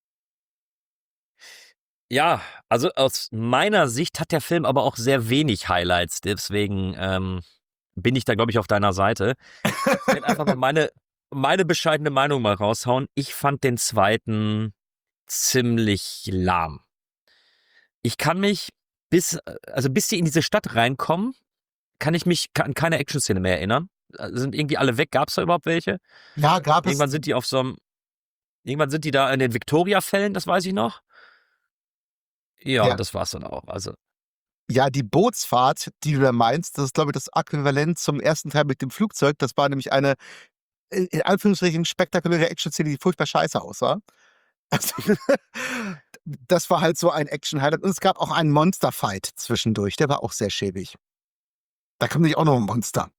Ja, also aus meiner Sicht hat der Film aber auch sehr wenig Highlights. Deswegen ähm, bin ich da, glaube ich, auf deiner Seite. Ich werde einfach mal meine, meine bescheidene Meinung mal raushauen. Ich fand den zweiten ziemlich lahm. Ich kann mich bis, also bis die in diese Stadt reinkommen, kann ich mich an keine Action-Szene mehr erinnern. Also sind irgendwie alle weg? Gab es da überhaupt welche?
Ja, gab es.
Irgendwann sind die auf so einem, irgendwann sind die da in den Victoria-Fällen, das weiß ich noch. Ja,
Ja.
das war's dann auch. Also,
Ja, die Bootsfahrt, die du da meinst, das ist, glaube ich, das Äquivalent zum ersten Teil mit dem Flugzeug. Das war nämlich eine, in in Anführungsstrichen, spektakuläre Action-Szene, die furchtbar scheiße aussah. Also, das war halt so ein Action-Highlight. Und es gab auch einen Monster-Fight zwischendurch, der war auch sehr schäbig. Da kommt nämlich auch noch ein Monster.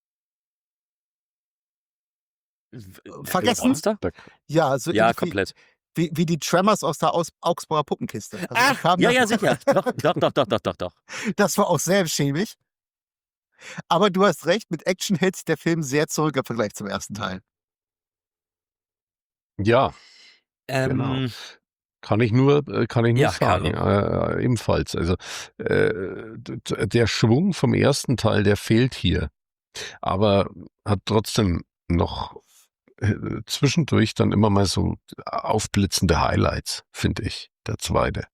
Vergessen?
Monster?
Da,
Ja, so
Ja,
ähnlich wie,
komplett.
wie, wie die Tremors aus der aus Augsburger Puppenkiste. Also die
Ach,
kamen
ja,
da-
ja, sicher. Doch, doch, doch, doch, doch, doch, doch.
Das war auch sehr schäbig. Aber du hast recht, mit Action hält sich der Film sehr zurück im Vergleich zum ersten Teil.
ja,
Ähm,
Genau. kann ich nur, äh, kann ich nur
Ja,
sagen. Äh, ebenfalls. Also äh, d- d- der Schwung vom ersten Teil, der fehlt hier. Aber hat trotzdem noch äh, zwischendurch dann immer mal so aufblitzende Highlights, finde ich, der zweite.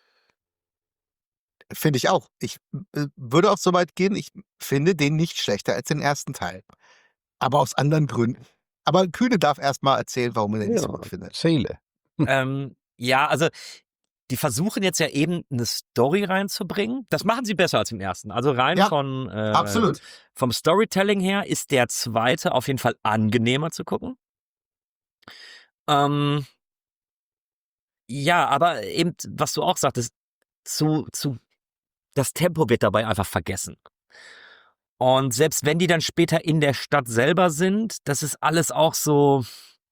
Finde ich auch. Ich äh, würde auch so weit gehen, ich finde den nicht schlechter als den ersten Teil. Aber aus anderen Gründen. Aber Kühne darf erst mal erzählen, warum er den nicht so gut findet.
Seele.
ähm, ja, also die versuchen jetzt ja eben eine Story reinzubringen. Das machen sie besser als im ersten. Also rein
Ja,
von äh,
Absolut.
vom Storytelling her ist der zweite auf jeden Fall angenehmer zu gucken. Ähm, ja, aber eben, was du auch sagtest, zu, zu, das Tempo wird dabei einfach vergessen. Und selbst wenn die dann später in der Stadt selber sind, das ist alles auch so.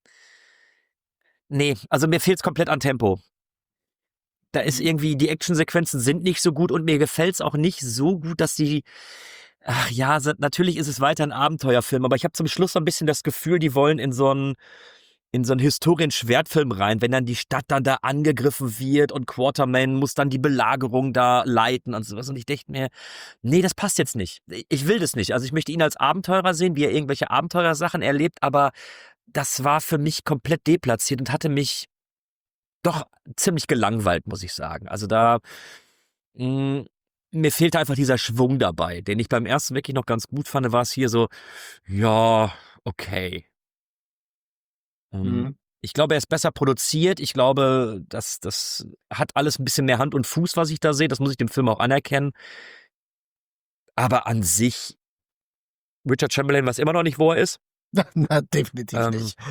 Nee, also mir fehlt es komplett an Tempo. Da ist irgendwie, die Actionsequenzen sind nicht so gut und mir gefällt es auch nicht so gut, dass die. Ach ja, so- natürlich ist es weiter ein Abenteuerfilm, aber ich habe zum Schluss so ein bisschen das Gefühl, die wollen in so einen in so einen Historien-Schwertfilm rein, wenn dann die Stadt dann da angegriffen wird und Quatermain muss dann die Belagerung da leiten und sowas. Und ich dachte mir, nee, das passt jetzt nicht. Ich will das nicht. Also ich möchte ihn als Abenteurer sehen, wie er irgendwelche Abenteuersachen erlebt, aber das war für mich komplett deplatziert und hatte mich doch ziemlich gelangweilt, muss ich sagen. Also da, mh, mir fehlt einfach dieser Schwung dabei, den ich beim ersten wirklich noch ganz gut fand, war es hier so, ja, okay. Ähm,
Mhm.
Ich glaube, er ist besser produziert. Ich glaube, das, das hat alles ein bisschen mehr Hand und Fuß, was ich da sehe. Das muss ich dem Film auch anerkennen. Aber an sich, Richard Chamberlain weiß immer noch nicht, wo er ist.
Na, definitiv
Ähm,
nicht.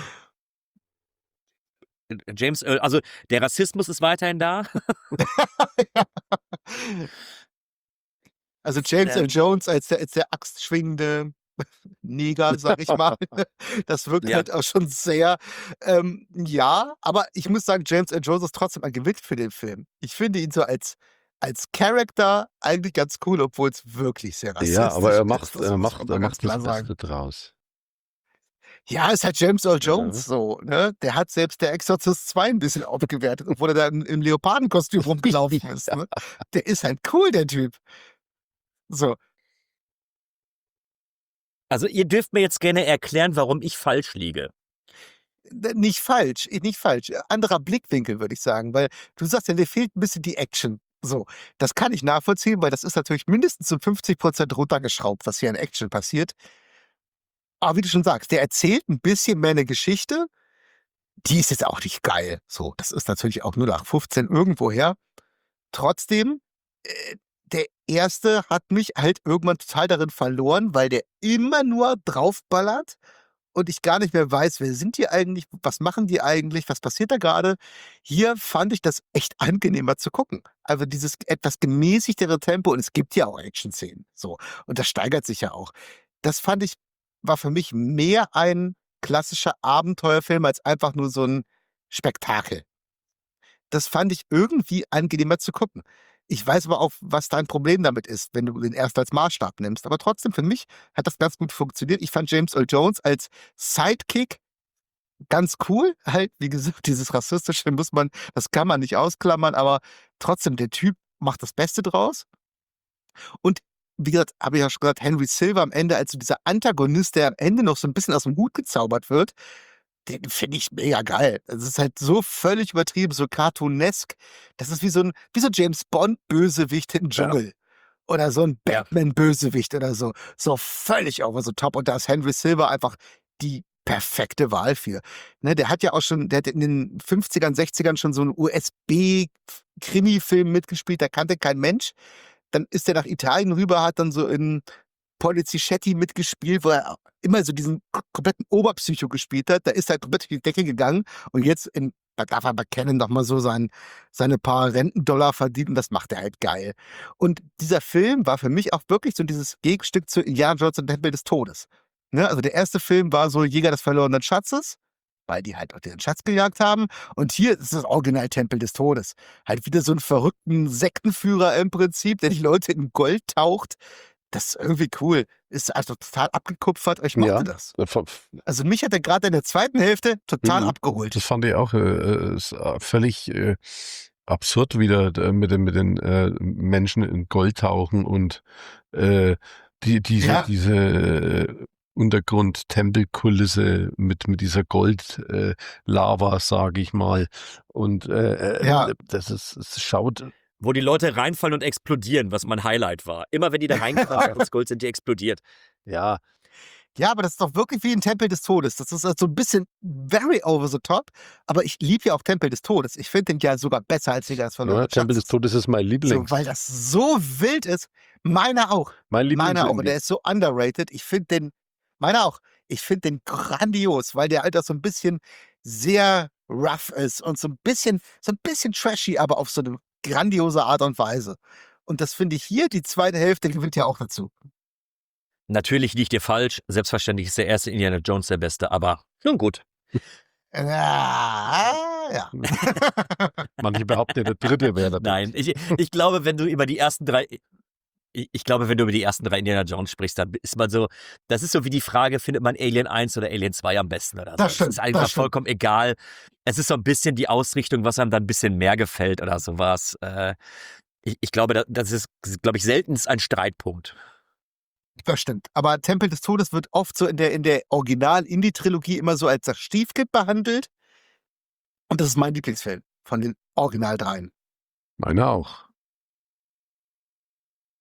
James Earl, also der Rassismus ist weiterhin da.
Also James Earl
Ähm,
Jones als der, als der axtschwingende Neger, sag ich mal. Das wirkt
Ja.
halt auch schon sehr, ähm, ja, aber ich muss sagen, James Earl Jones ist trotzdem ein Gewinn für den Film. Ich finde ihn so als, als Charakter eigentlich ganz cool, obwohl es wirklich sehr rassistisch
Ja, aber er
ist.
macht,
Das
er
muss
macht,
man
er
mal ganz
macht das
klar sagen.
Beste draus.
Ja, ist halt James Earl Jones
Ja.
so, ne? Der hat selbst der Exorzist zwei ein bisschen aufgewertet, obwohl er da im, im Leopardenkostüm rumgelaufen ist. Ne? Der ist halt cool, der Typ. So.
Also ihr dürft mir jetzt gerne erklären, warum ich falsch liege.
N- Nicht falsch, eh, nicht falsch. Anderer Blickwinkel, würde ich sagen, weil du sagst ja, dir fehlt ein bisschen die Action. So, das kann ich nachvollziehen, weil das ist natürlich mindestens um fünfzig Prozent runtergeschraubt, was hier in Action passiert. Aber wie du schon sagst, der erzählt ein bisschen mehr eine Geschichte. Die ist jetzt auch nicht geil. So, das ist natürlich auch nur nach fünfzehn irgendwoher. Trotzdem, äh, der erste hat mich halt irgendwann total darin verloren, weil der immer nur draufballert und ich gar nicht mehr weiß, wer sind die eigentlich, was machen die eigentlich, was passiert da gerade. Hier fand ich das echt angenehmer zu gucken. Also dieses etwas gemäßigtere Tempo und es gibt ja auch Action-Szenen. So. Und das steigert sich ja auch. Das fand ich, war für mich mehr ein klassischer Abenteuerfilm als einfach nur so ein Spektakel. Das fand ich irgendwie angenehmer zu gucken. Ich weiß aber auch, was dein Problem damit ist, wenn du den erst als Maßstab nimmst. Aber trotzdem, für mich hat das ganz gut funktioniert. Ich fand James Earl Jones als Sidekick ganz cool. Halt, wie gesagt, dieses Rassistische muss man, das kann man nicht ausklammern, aber trotzdem, der Typ macht das Beste draus. Und wie gesagt, habe ich ja schon gesagt, Henry Silver am Ende als so dieser Antagonist, der am Ende noch so ein bisschen aus dem Hut gezaubert wird, den finde ich mega geil. Es ist halt so völlig übertrieben, so cartoonesk. Das ist wie so ein, wie so James Bond-Bösewicht im Dschungel. Oder so ein
Ja.
Batman-Bösewicht oder so. So völlig over the top. Und da ist Henry Silver einfach die perfekte Wahl für. Ne, der hat ja auch schon, der hat in den fünfzigern, sechzigern schon so einen U S B-Krimi-Film mitgespielt, der kannte kein Mensch. Dann ist er nach Italien rüber, hat dann so in Polizischetti mitgespielt, wo er immer so diesen k- kompletten Oberpsycho gespielt hat. Da ist er komplett durch die Decke gegangen und jetzt in, da darf er bei Canon noch mal so sein, seine paar Rentendollar verdient und das macht er halt geil. Und dieser Film war für mich auch wirklich so dieses Gegenstück zu Indiana Jones und der Tempel des Todes. Ne? Also der erste Film war so Jäger des verlorenen Schatzes, weil die halt auch den Schatz gejagt haben. Und hier ist das Original Tempel des Todes. Halt wieder so einen verrückten Sektenführer im Prinzip, der die Leute in Gold taucht. Das ist irgendwie cool. Ist also total abgekupfert. Ich mochte
Ja.
das.
Äh, ver-
Also mich hat er gerade in der zweiten Hälfte total
Mhm.
abgeholt.
Das fand ich auch äh, äh, ist, äh, völlig äh, absurd wieder äh, mit den, mit den äh, Menschen in Gold tauchen und äh, die, diese,
Ja.
diese äh, Untergrund-Tempelkulisse mit, mit dieser Gold-Lava, äh, Lava, sage ich mal. Und äh, äh,
Ja.
das ist, es schaut.
Wo die Leute reinfallen und explodieren, was mein Highlight war. Immer wenn die da reinfallen ins Gold sind, die explodiert.
Ja,
Ja, aber das ist doch wirklich wie ein Tempel des Todes. Das ist halt so ein bisschen very over the top. Aber ich liebe ja auch Tempel des Todes. Ich finde den ja sogar besser als Jäger des
ja
verlorenen
Tempel des
Schatzes.
Todes ist mein Lieblings.
So, weil das so wild ist. Meiner auch.
mein Lieblings
Meiner auch. Und
irgendwie.
der ist so underrated. Ich finde den, meiner auch. Ich finde den grandios, weil der halt auch so ein bisschen sehr rough ist und so ein bisschen, so ein bisschen trashy, aber auf so eine grandiose Art und Weise. Und das finde ich hier, die zweite Hälfte gewinnt ja auch dazu.
Natürlich liegt ihr falsch. Selbstverständlich ist der erste Indiana Jones der beste, aber nun gut.
Ja, ja.
Manche behaupten, der dritte wäre der
Nein, ich, ich glaube, wenn du über die ersten drei, ich, ich glaube, wenn du über die ersten drei Indiana Jones sprichst, dann ist man so, das ist so wie die Frage, findet man Alien eins oder Alien zwei am besten oder so.
Das stimmt,
ist einfach
das stimmt.
vollkommen egal. Es ist so ein bisschen die Ausrichtung, was einem dann ein bisschen mehr gefällt oder sowas. Äh, ich, ich glaube, da- das ist, glaube ich, selten ein Streitpunkt.
Das stimmt. Aber Tempel des Todes wird oft so in der, in der Original-Indie-Trilogie immer so als das Stiefkind behandelt. Und das ist mein Lieblingsfilm von den Original dreien.
Meiner auch.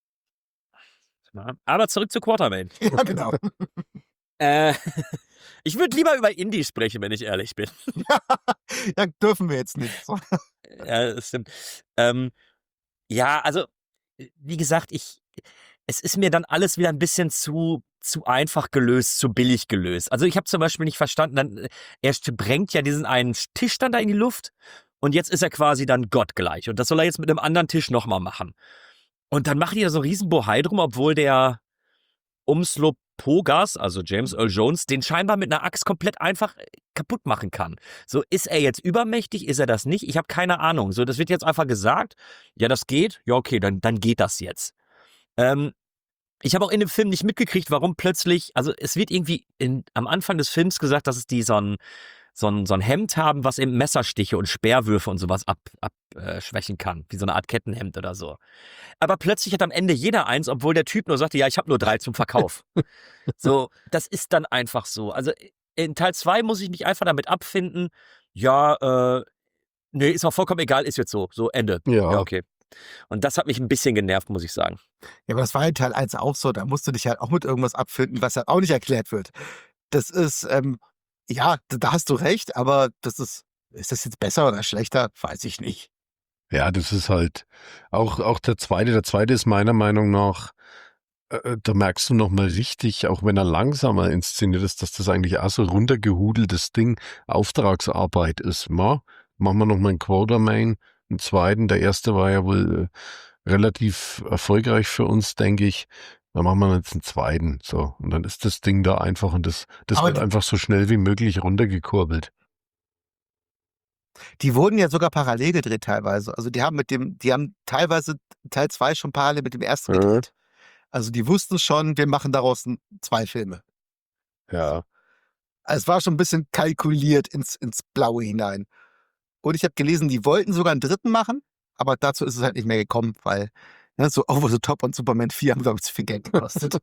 Na, aber zurück zu Quatermain.
Ja, genau.
Äh, ich würde lieber über Indie sprechen, wenn ich ehrlich bin.
Ja, dürfen wir jetzt nicht. So.
Ja, das stimmt. Ähm, ja, also, wie gesagt, ich, es ist mir dann alles wieder ein bisschen zu, zu einfach gelöst, zu billig gelöst. Also ich habe zum Beispiel nicht verstanden, dann, äh, er sprengt ja diesen einen Tisch dann da in die Luft und jetzt ist er quasi dann gottgleich. Und das soll er jetzt mit einem anderen Tisch nochmal machen. Und dann machen die da so einen riesen Bohai drum, obwohl der Umslopogas, also James Earl Jones, den scheinbar mit einer Axt komplett einfach äh, kaputt machen kann. So, ist er jetzt übermächtig? Ist er das nicht? Ich habe keine Ahnung. So, das wird jetzt einfach gesagt. Ja, das geht. Ja, okay, dann, dann geht das jetzt. Ähm, ich habe auch in dem Film nicht mitgekriegt, warum plötzlich, also es wird irgendwie in, am Anfang des Films gesagt, dass es die so ein, so ein, so ein Hemd haben, was eben Messerstiche und Speerwürfe und sowas abschwächen ab, äh, schwächen kann, wie so eine Art Kettenhemd oder so. Aber plötzlich hat am Ende jeder eins, obwohl der Typ nur sagte, ja, ich habe nur drei zum Verkauf. So, das ist dann einfach so. Also in Teil zwei muss ich mich einfach damit abfinden, ja, äh, nee, ist auch vollkommen egal, ist jetzt so, so Ende.
Ja.
Ja, okay. Und das hat mich ein bisschen genervt, muss ich sagen.
Ja, aber das war in Teil eins auch so. Da musst du dich halt auch mit irgendwas abfinden, was halt auch nicht erklärt wird. Das ist, ähm, ja, da, da hast du recht, aber das ist, ist das jetzt besser oder schlechter? Weiß ich nicht.
Ja, das ist halt auch, auch der zweite. Der zweite ist meiner Meinung nach, äh, da merkst du nochmal richtig, auch wenn er langsamer inszeniert ist, dass das eigentlich auch so runtergehudeltes Ding, Auftragsarbeit ist. Ma? Machen wir nochmal einen Quatermain, einen zweiten. Der erste war ja wohl äh, relativ erfolgreich für uns, denke ich. Dann machen wir jetzt einen zweiten. So. Und dann ist das Ding da einfach und das, das
Aber
wird
die-
einfach so schnell wie möglich runtergekurbelt.
Die wurden ja sogar parallel gedreht teilweise. Also die haben mit dem, die haben teilweise Teil zwei schon parallel mit dem ersten
Mhm.
gedreht. Also die wussten schon, wir machen daraus n- zwei Filme.
Ja.
Also es war schon ein bisschen kalkuliert ins, ins Blaue hinein. Und ich habe gelesen, die wollten sogar einen dritten machen, aber dazu ist es halt nicht mehr gekommen, weil ne, so Over the Top und Superman vier haben, glaube ich, zu viel Geld gekostet.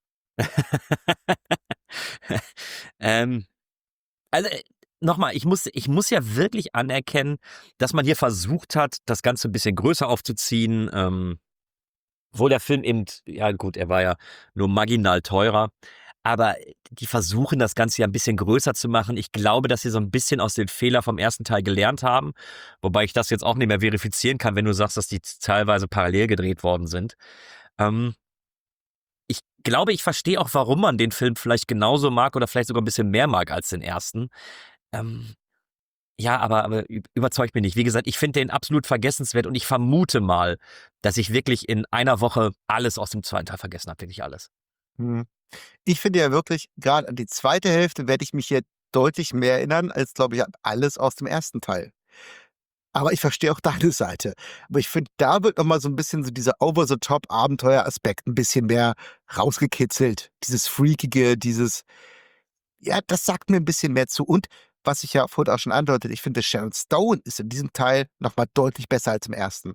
ähm, also äh, nochmal, ich muss, ich muss ja wirklich anerkennen, dass man hier versucht hat, das Ganze ein bisschen größer aufzuziehen. Ähm, wo der Film eben, ja gut, er war ja nur marginal teurer, aber die versuchen das Ganze ja ein bisschen größer zu machen. Ich glaube, dass sie so ein bisschen aus den Fehlern vom ersten Teil gelernt haben, wobei ich das jetzt auch nicht mehr verifizieren kann, wenn du sagst, dass die teilweise parallel gedreht worden sind. Ähm, ich glaube, ich verstehe auch, warum man den Film vielleicht genauso mag oder vielleicht sogar ein bisschen mehr mag als den ersten. Ähm, ja, aber, aber ü- überzeugt mich nicht. Wie gesagt, ich finde den absolut vergessenswert und ich vermute mal, dass ich wirklich in einer Woche alles aus dem zweiten Teil vergessen habe. Wirklich alles.
Hm. Ich finde ja wirklich, gerade an die zweite Hälfte werde ich mich hier deutlich mehr erinnern, als, glaube ich, an alles aus dem ersten Teil. Aber ich verstehe auch deine Seite. Aber ich finde, da wird nochmal so ein bisschen so dieser Over-the-Top-Abenteuer-Aspekt ein bisschen mehr rausgekitzelt. Dieses Freakige, dieses, ja, das sagt mir ein bisschen mehr zu. Und was ich ja vorhin auch schon andeutet, ich finde, Sharon Stone ist in diesem Teil nochmal deutlich besser als im ersten.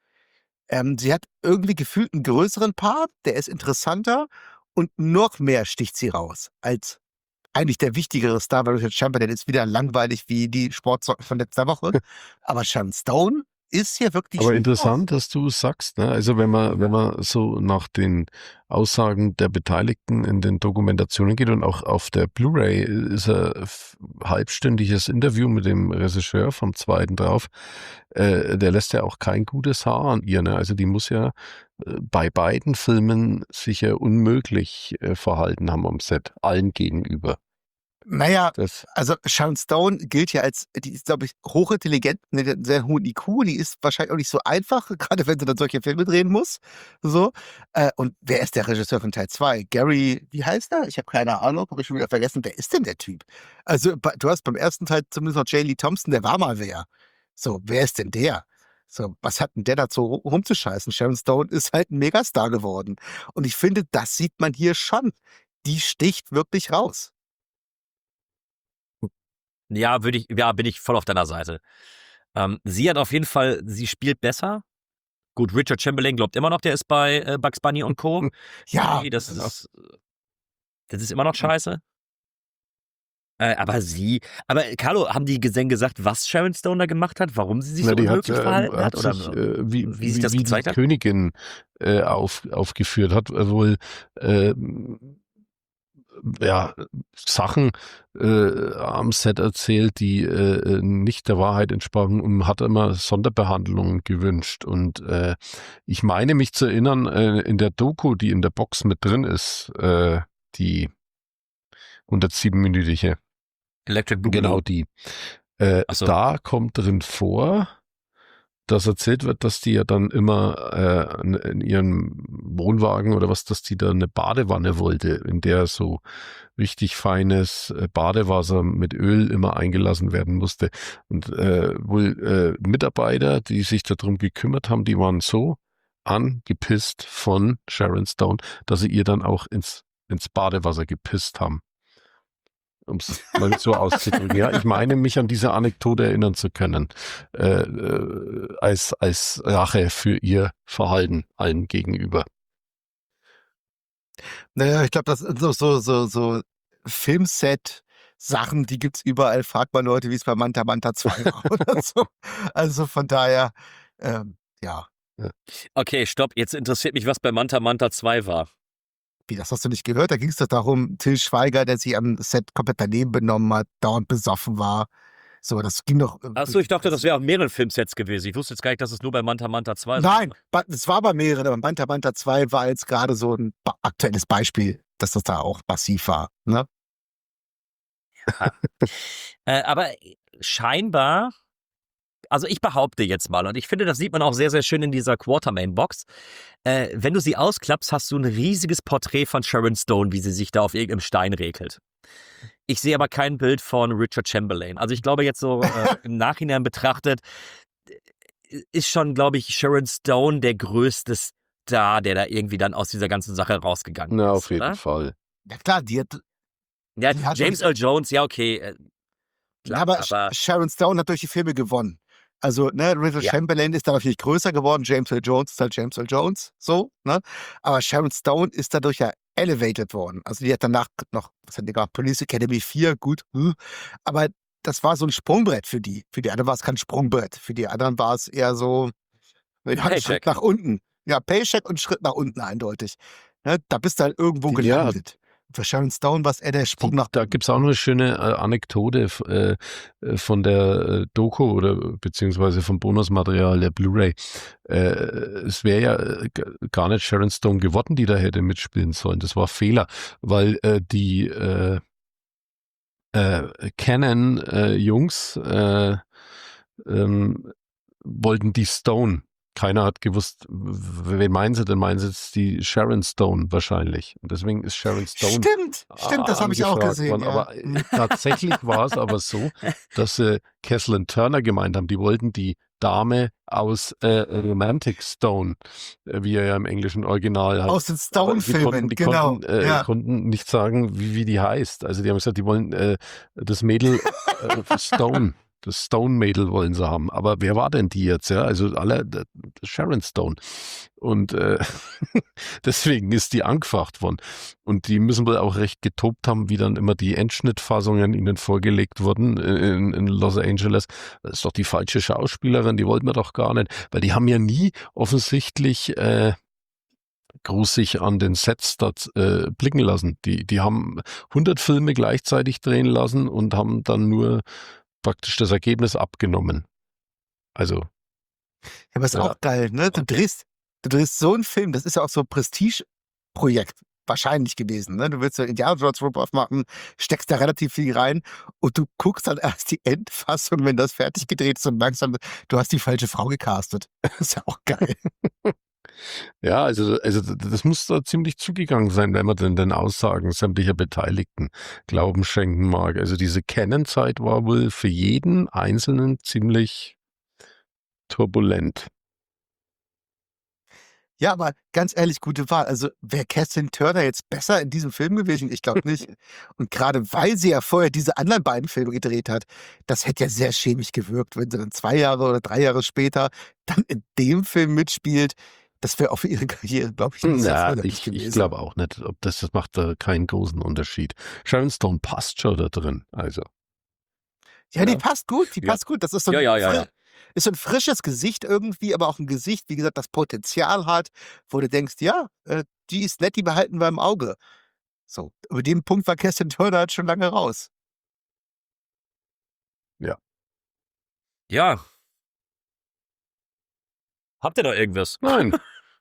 Ähm, sie hat irgendwie gefühlt einen größeren Part, der ist interessanter und noch mehr sticht sie raus als eigentlich der wichtigere Star, weil Richard Chamberlain ist wieder langweilig wie die Sportsocken von letzter Woche. Aber Sharon Stone ist hier wirklich
Aber
schon
interessant, dass du es sagst, ne? Also wenn man, wenn man so nach den Aussagen der Beteiligten in den Dokumentationen geht und auch auf der Blu-ray ist ein f- halbstündiges Interview mit dem Regisseur vom zweiten drauf. Äh, der lässt ja auch kein gutes Haar an ihr, ne? Also die muss ja äh, bei beiden Filmen sich ja unmöglich äh, verhalten haben am Set, allen gegenüber.
Naja,
Das,
also Sharon Stone gilt ja als, die ist, glaube ich, hochintelligent, ne, die hat einen sehr hohen I Q, die ist wahrscheinlich auch nicht so einfach, gerade wenn sie dann solche Filme drehen muss. So. Äh, und wer ist der Regisseur von Teil zwei? Gary, wie heißt er? Ich habe keine Ahnung, habe ich schon wieder vergessen. Wer ist denn der Typ? Also, bei- du hast beim ersten Teil zumindest noch J. Lee Thompson, der war mal wer. So, wer ist denn der? So, was hat denn der dazu ru- rumzuscheißen? Sharon Stone ist halt ein Megastar geworden. Und ich finde, das sieht man hier schon. Die sticht wirklich raus.
Ja, würde ich, ja, bin ich voll auf deiner Seite. Ähm, sie hat auf jeden Fall, sie spielt besser. Gut, Richard Chamberlain glaubt immer noch, der ist bei äh, Bugs Bunny und Co.
Ja,
Nee, das
genau.
ist, das ist immer noch scheiße. Äh, aber sie, aber Carlo, haben die Gesänge gesagt, was Sharon Stone da gemacht hat, warum sie sich
Na,
so
die hat,
unmöglich
ähm,
verhalten hat?
hat
Oder
sich, äh, wie,
wie sich das
wie die
gezeigt hat?
Königin äh, auf, aufgeführt hat, äh, wohl äh, ja, Sachen äh, am Set erzählt, die äh, nicht der Wahrheit entsprachen und hat immer Sonderbehandlungen gewünscht. Und äh, ich meine mich zu erinnern, äh, in der Doku, die in der Box mit drin ist, äh, die hundertsieben-minütige,
Electric Boogaloo.
genau die, äh,
Ach so.
da kommt drin vor, dass erzählt wird, dass die ja dann immer äh, in, in ihrem Wohnwagen oder was, dass die da eine Badewanne wollte, in der so richtig feines äh, Badewasser mit Öl immer eingelassen werden musste. Und äh, wohl äh, Mitarbeiter, die sich darum gekümmert haben, die waren so angepisst von Sharon Stone, dass sie ihr dann auch ins, ins Badewasser gepisst haben. Um es mal so auszudrücken. Ja, ich meine, mich an diese Anekdote erinnern zu können, äh, äh, als, als Rache für ihr Verhalten allen gegenüber.
Naja, ich glaube, das sind so, so, so, so Filmset-Sachen, die gibt's überall. Fragt mal Leute, wie es bei Manta Manta zwei war oder so. Also von daher, ähm, ja.
Okay, stopp, jetzt interessiert mich, was bei Manta Manta zwei war.
Wie, das hast du nicht gehört? Da ging es doch darum, Til Schweiger, der sich am Set komplett daneben benommen hat, dauernd besoffen war. So, das ging doch. äh,
Achso, ich dachte, das wäre auf mehreren Filmsets gewesen. Ich wusste jetzt gar nicht, dass es nur bei Manta Manta zwei
Nein, ba- es war bei mehreren, aber Manta Manta zwei war jetzt gerade so ein ba- aktuelles Beispiel, dass das da auch massiv war. Ne?
Äh, aber scheinbar, also ich behaupte jetzt mal, und ich finde, das sieht man auch sehr, sehr schön in dieser Quatermain-Box, äh, wenn du sie ausklappst, hast du ein riesiges Porträt von Sharon Stone, wie sie sich da auf irgendeinem Stein regelt. Ich sehe aber kein Bild von Richard Chamberlain. Also ich glaube jetzt so äh, im Nachhinein betrachtet, äh, ist schon, glaube ich, Sharon Stone der größte Star, der da irgendwie dann aus dieser ganzen Sache rausgegangen
Na,
ist.
auf jeden
oder?
Fall.
Ja klar, die hat.
Ja,
Die hat
James Earl Jones, ja, okay. Äh, klar,
aber,
aber
Sharon Stone hat durch die Filme gewonnen. Also, ne, Richard
Ja.
Chamberlain ist da natürlich größer geworden. James Earl Jones ist halt James Earl Jones. So, ne? Aber Sharon Stone ist dadurch ja elevated worden. Also, die hat danach noch, was hat die gemacht? Police Academy vier, gut. hm. Aber das war so ein Sprungbrett für die. Für die anderen war es kein Sprungbrett. Für die anderen war es eher so ja, ein
Paycheck.
Schritt nach unten. Ja, Paycheck und Schritt nach unten eindeutig. Ne? Da bist du halt irgendwo
Die- ja.
gelandet. Für Sharon Stone war es eher der Sprung
Die,
nach
da gibt es auch noch eine schöne äh, Anekdote f- äh, äh, von der äh, Doku oder beziehungsweise vom Bonusmaterial der Blu-ray. Äh, es wäre ja äh, g- gar nicht Sharon Stone geworden, die da hätte mitspielen sollen. Das war Fehler, weil äh, die äh, äh, Canon-Jungs äh, ähm, wollten die Stone. Keiner hat gewusst, w- wen meinen sie denn? Meinen sie jetzt die Sharon Stone wahrscheinlich. Und deswegen ist Sharon Stone
Stimmt, stimmt, das habe ich auch
angefragt
gesehen.
worden.
Ja.
Aber äh, tatsächlich war es aber so, dass sie Kathleen Turner gemeint haben, die wollten die Dame aus äh, Romantic Stone, äh, wie er ja im englischen Original heißt.
Aus den
Aber die
Stone-Filmen,
konnten, die
genau.
konnten, äh,
ja.
konnten nicht sagen, wie, wie die heißt. Also die haben gesagt, die wollen äh, das Mädel äh, Stone, das Stone-Mädel wollen sie haben. Aber wer war denn die jetzt? Ja, also alle d- d- Sharon Stone. Und äh, deswegen ist die angefragt worden. Und die müssen wohl auch recht getobt haben, wie dann immer die Endschnittfassungen ihnen vorgelegt wurden in, in Los Angeles. Das ist doch die falsche Schauspielerin, die wollten wir doch gar nicht. Weil die haben ja nie offensichtlich äh, groß sich an den Sets dort äh, blicken lassen. Die, die haben hundert Filme gleichzeitig drehen lassen und haben dann nur praktisch das Ergebnis abgenommen. Also,
Ja, aber ist
Ja.
auch geil, ne? Du drehst, du drehst so einen Film, das ist ja auch so ein Prestige-Projekt wahrscheinlich gewesen, ne? Du willst so Indiana Jones Rip-Off machen, steckst da relativ viel rein und du guckst dann erst die Endfassung, wenn das fertig gedreht ist und merkst dann, du hast die falsche Frau gecastet. Das ist ja auch geil.
ja, also, also das muss da ziemlich zugegangen sein, wenn man denn den Aussagen sämtlicher Beteiligten Glauben schenken mag. Also diese Canon-Zeit war wohl für jeden Einzelnen ziemlich turbulent.
Ja, aber ganz ehrlich, gute Wahl. Also wäre Kathleen Turner jetzt besser in diesem Film gewesen? Ich glaube nicht. Und gerade weil sie ja vorher diese anderen beiden Filme gedreht hat, das hätte ja sehr schämig gewirkt, wenn sie dann zwei Jahre oder drei Jahre später dann in dem Film mitspielt. Das wäre auch für ihre Karriere, glaube ich, nicht sehr
Na,
förderlich
ich,
gewesen.
ich glaube auch nicht. Ob das, das macht da keinen großen Unterschied. Sharon Stone passt schon da drin. Also.
Ja, die
Ja.
passt gut, die
Ja.
passt gut. Das ist so
Ja,
ein,
ja, ja,
fri-
ja.
ist so ein frisches Gesicht irgendwie, aber auch ein Gesicht, wie gesagt, das Potenzial hat, wo du denkst, ja, äh, die ist nett, die behalten wir im Auge. So, über den Punkt war Kerstin Turner halt schon lange raus.
Ja. Habt ihr noch irgendwas?
Nein.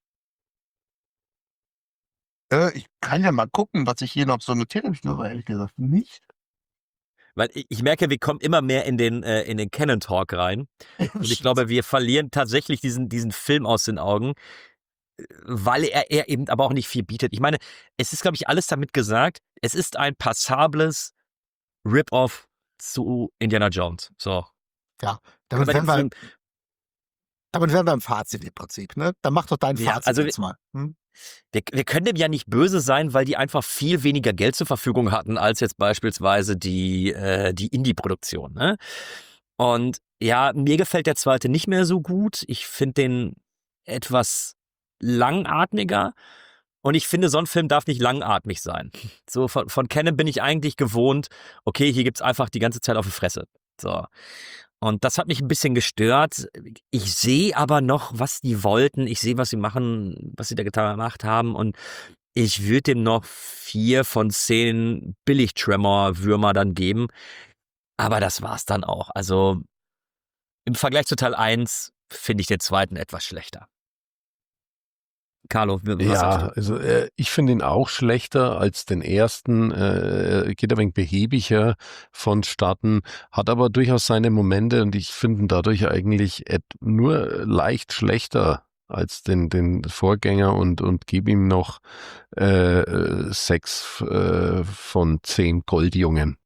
Äh, ich kann ja mal gucken, was ich hier noch so notiert habe. Ich glaube ehrlich gesagt nicht.
Weil ich, ich merke, wir kommen immer mehr in den, äh, in den Canon Talk rein. Und ich glaube, wir verlieren tatsächlich diesen, diesen Film aus den Augen, äh, weil er, er eben aber auch nicht viel bietet. Ich meine, es ist, glaube ich, alles damit gesagt. Es ist ein passables Rip-Off zu Indiana Jones. So.
Ja,
Können
damit
wir
wären,
den
wir,
Film,
damit wären wir im Fazit im Prinzip. Ne? Dann mach doch dein
Ja,
Fazit
also
jetzt mal. Hm?
wir, wir können dem ja nicht böse sein, weil die einfach viel weniger Geld zur Verfügung hatten als jetzt beispielsweise die, äh, die Indie-Produktion. Ne? Und ja, mir gefällt der zweite nicht mehr so gut. Ich finde den etwas langatmiger. Und ich finde, so ein Film darf nicht langatmig sein. So von, von Canon bin ich eigentlich gewohnt, okay, hier gibt's einfach die ganze Zeit auf die Fresse. So. Und das hat mich ein bisschen gestört. Ich sehe aber noch, was die wollten. Ich sehe, was sie machen, was sie da getan gemacht haben. Und ich würde dem noch vier von zehn Billig-Tremor-Würmer dann geben. Aber das war's dann auch. Also im Vergleich zu Teil eins finde ich den zweiten etwas schlechter. Carlo, was
Ja,
sagst du?
also äh, ich finde ihn auch schlechter als den ersten, äh, geht ein wenig behäbiger vonstatten, hat aber durchaus seine Momente und ich finde ihn dadurch eigentlich et- nur leicht schlechter als den, den Vorgänger und, und gebe ihm noch äh, äh, sechs äh, von zehn Goldjungen.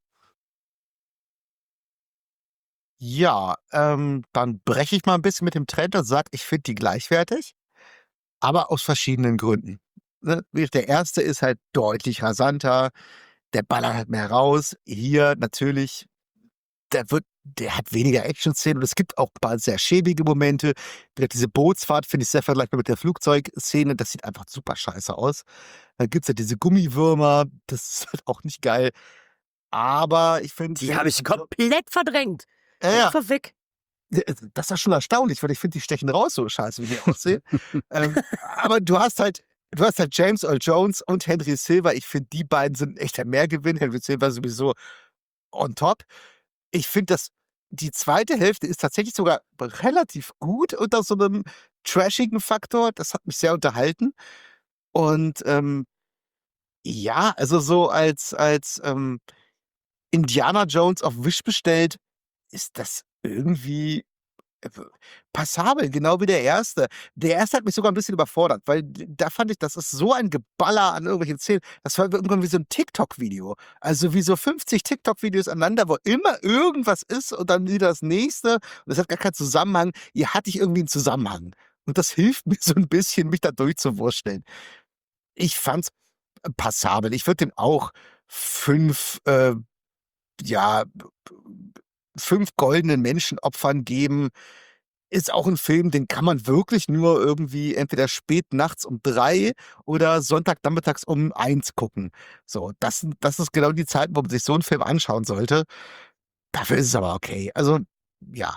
Ja, ähm, dann breche ich mal ein bisschen mit dem Trend und sage, ich finde die gleichwertig, aber aus verschiedenen Gründen. Ne? Der erste ist halt deutlich rasanter, der ballert halt mehr raus. Hier natürlich, der wird, der hat weniger Action-Szenen und es gibt auch ein paar sehr schäbige Momente. Wieder diese Bootsfahrt finde ich sehr vergleichbar mit der Flugzeugszene. Das sieht einfach super scheiße aus. Dann gibt es ja diese Gummiwürmer, das ist halt auch nicht geil. Aber ich finde.
Die habe ich komplett verdrängt.
Ja, ja.
Einfach weg.
Das ist schon erstaunlich, weil ich finde, die stechen raus so scheiße, wie die aussehen. ähm, aber du hast halt, du hast halt James Earl Jones und Henry Silva. Ich finde, die beiden sind echt der Mehrgewinn. Henry Silva sowieso on top. Ich finde, dass die zweite Hälfte ist tatsächlich sogar relativ gut unter so einem trashigen Faktor. Das hat mich sehr unterhalten. Und ähm, ja, also so als, als ähm, Indiana Jones auf Wish bestellt, ist das irgendwie äh, passabel, genau wie der erste. Der erste hat mich sogar ein bisschen überfordert, weil d- da fand ich, das ist so ein Geballer an irgendwelchen Szenen. Das war irgendwann wie so ein TikTok-Video. Also wie so fünfzig TikTok-Videos aneinander, wo immer irgendwas ist und dann wieder das nächste. Und das hat gar keinen Zusammenhang. Hier hatte ich irgendwie einen Zusammenhang. Und das hilft mir so ein bisschen, mich da durchzuwursteln. Ich fand's passabel. Ich würde dem auch fünf, äh, ja, fünf goldenen Menschenopfern geben. Ist auch ein Film, den kann man wirklich nur irgendwie entweder spät nachts um drei oder Sonntagnachmittags um eins gucken. So, das, sind- das ist genau die Zeit, wo man sich so einen Film anschauen sollte. Dafür ist es aber okay. Also, ja,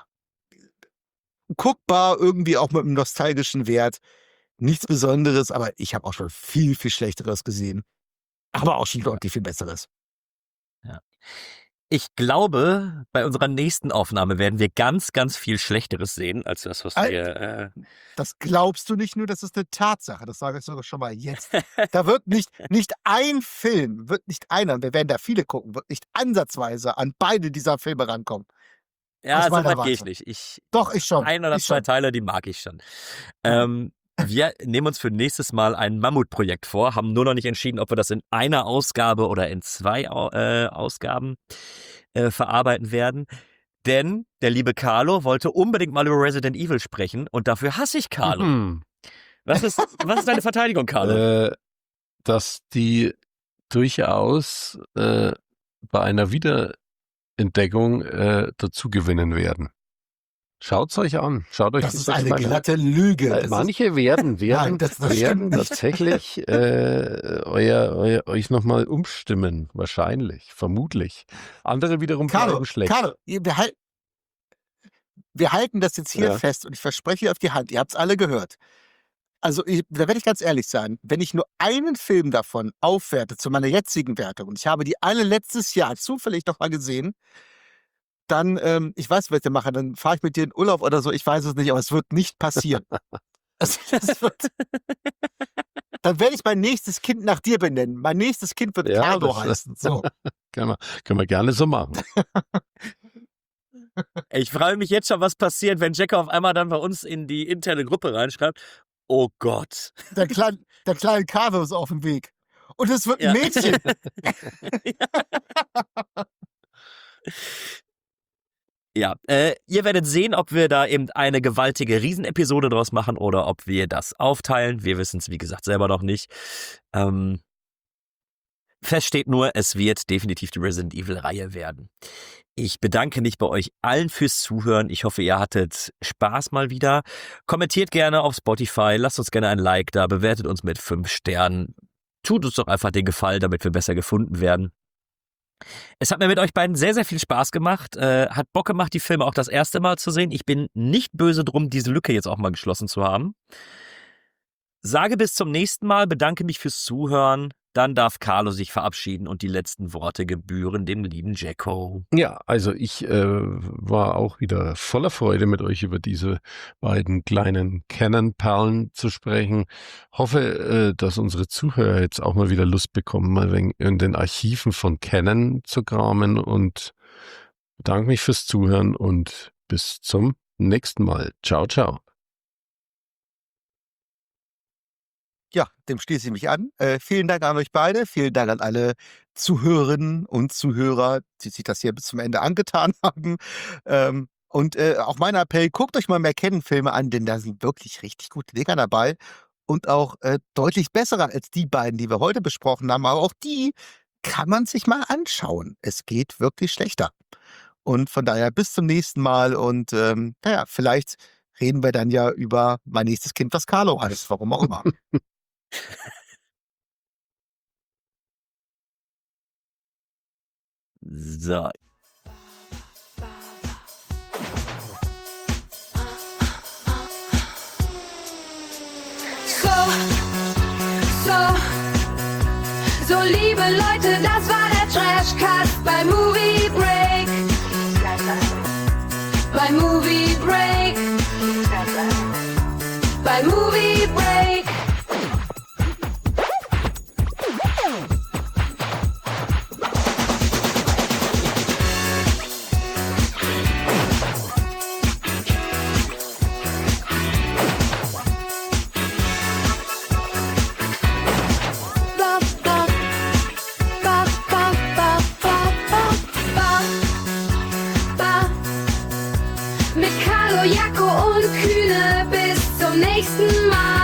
guckbar, irgendwie auch mit einem nostalgischen Wert. Nichts Besonderes, aber ich habe auch schon viel, viel Schlechteres gesehen. Aber auch schon deutlich viel Besseres.
Ja. Ich glaube, bei unserer nächsten Aufnahme werden wir ganz, ganz viel Schlechteres sehen, als das, was
Al-
wir. Äh,
Das glaubst du nicht nur, das ist eine Tatsache. Das sage ich sogar schon mal jetzt. Da wird nicht, nicht ein Film, wird nicht einer, wir werden da viele gucken, wird nicht ansatzweise an beide dieser Filme rankommen.
ja,
Aus
so
meiner
weit gehe ich
Warte.
nicht. Ich,
Doch, ich schon.
ein oder
ich
zwei
schon.
Teile, die mag ich schon.
Ja.
Ähm, wir nehmen uns für nächstes Mal ein Mammutprojekt vor, haben nur noch nicht entschieden, ob wir das in einer Ausgabe oder in zwei Au- äh, Ausgaben äh, verarbeiten werden. Denn der liebe Carlo wollte unbedingt mal über Resident Evil sprechen und dafür hasse ich Carlo.
Mhm.
Was ist, was ist deine Verteidigung, Carlo?
Äh, dass die durchaus äh, bei einer Wiederentdeckung äh, dazu gewinnen werden. Schaut's euch an. Schaut euch
Das
die
ist
sechs
eine
Teile an.
glatte Lüge.
Äh,
Das
Manche werden, werden,
Nein, das- das
werden
stimmt nicht.
tatsächlich äh, euer, euer, euch nochmal umstimmen. Wahrscheinlich, vermutlich. Andere wiederum
ist, Carlo,
bleiben schlecht.
Carlo, ihr- wir, halt, wir halten das jetzt hier
Ja.
fest und ich verspreche auf die Hand, ihr habt es alle gehört. Also, ich, da werde ich ganz ehrlich sein, wenn ich nur einen Film davon aufwerte zu meiner jetzigen Wertung und ich habe die alle letztes Jahr zufällig noch mal gesehen, dann, ähm, ich weiß, was wir machen, dann fahre ich mit dir in Urlaub oder so, ich weiß es nicht, aber es wird nicht passieren. Also, das wird, dann werde ich mein nächstes Kind nach dir benennen. Mein nächstes Kind wird
Ja,
Carlo
das-
heißen. So.
Können wir, können wir gerne so machen.
Ich frage mich jetzt schon, was passiert, wenn Jacko auf einmal dann bei uns in die interne Gruppe reinschreibt. Oh Gott.
Der, klein, der kleine Carlo ist auf dem Weg. Und es wird ein
Ja.
Mädchen.
Ja, äh, ihr werdet sehen, ob wir da eben eine gewaltige Riesenepisode draus machen oder ob wir das aufteilen. Wir wissen es, wie gesagt, selber noch nicht. Ähm, fest steht nur, es wird definitiv die Resident Evil-Reihe werden. Ich bedanke mich bei euch allen fürs Zuhören. Ich hoffe, ihr hattet Spaß mal wieder. Kommentiert gerne auf Spotify, lasst uns gerne ein Like da, bewertet uns mit fünf Sternen. Tut uns doch einfach den Gefallen, damit wir besser gefunden werden. Es hat mir mit euch beiden sehr, sehr viel Spaß gemacht. Äh, hat Bock gemacht, die Filme auch das erste Mal zu sehen. Ich bin nicht böse drum, diese Lücke jetzt auch mal geschlossen zu haben. Sage bis zum nächsten Mal, bedanke mich fürs Zuhören. Dann darf Carlo sich verabschieden und die letzten Worte gebühren dem lieben Jacko.
Ja, also ich äh, war auch wieder voller Freude, mit euch über diese beiden kleinen Canon-Perlen zu sprechen. Hoffe, äh, dass unsere Zuhörer jetzt auch mal wieder Lust bekommen, mal wegen in den Archiven von Canon zu kramen, und bedanke mich fürs Zuhören und bis zum nächsten Mal. Ciao, ciao.
Ja, dem schließe ich mich an. Äh, vielen Dank an euch beide. Vielen Dank an alle Zuhörerinnen und Zuhörer, die sich das hier bis zum Ende angetan haben. Ähm, und äh, auch mein Appell, guckt euch mal mehr Canon-Filme an, denn da sind wirklich richtig gute Dinger dabei. Und auch äh, deutlich bessere als die beiden, die wir heute besprochen haben. Aber auch die kann man sich mal anschauen. Es geht wirklich schlechter. Und von daher bis zum nächsten Mal. Und ähm, naja, vielleicht reden wir dann ja über mein nächstes Kind, was Carlo heißt. Warum auch immer.
So.
So, so, so liebe Leute, das war der Trashcast bei Movie Break. Bei Movie Break. Bei Movie Break. Ba, ba, ba, ba, ba, ba, ba, ba. Mit Carlo, Jacko und Kühne bis zum nächsten Mal.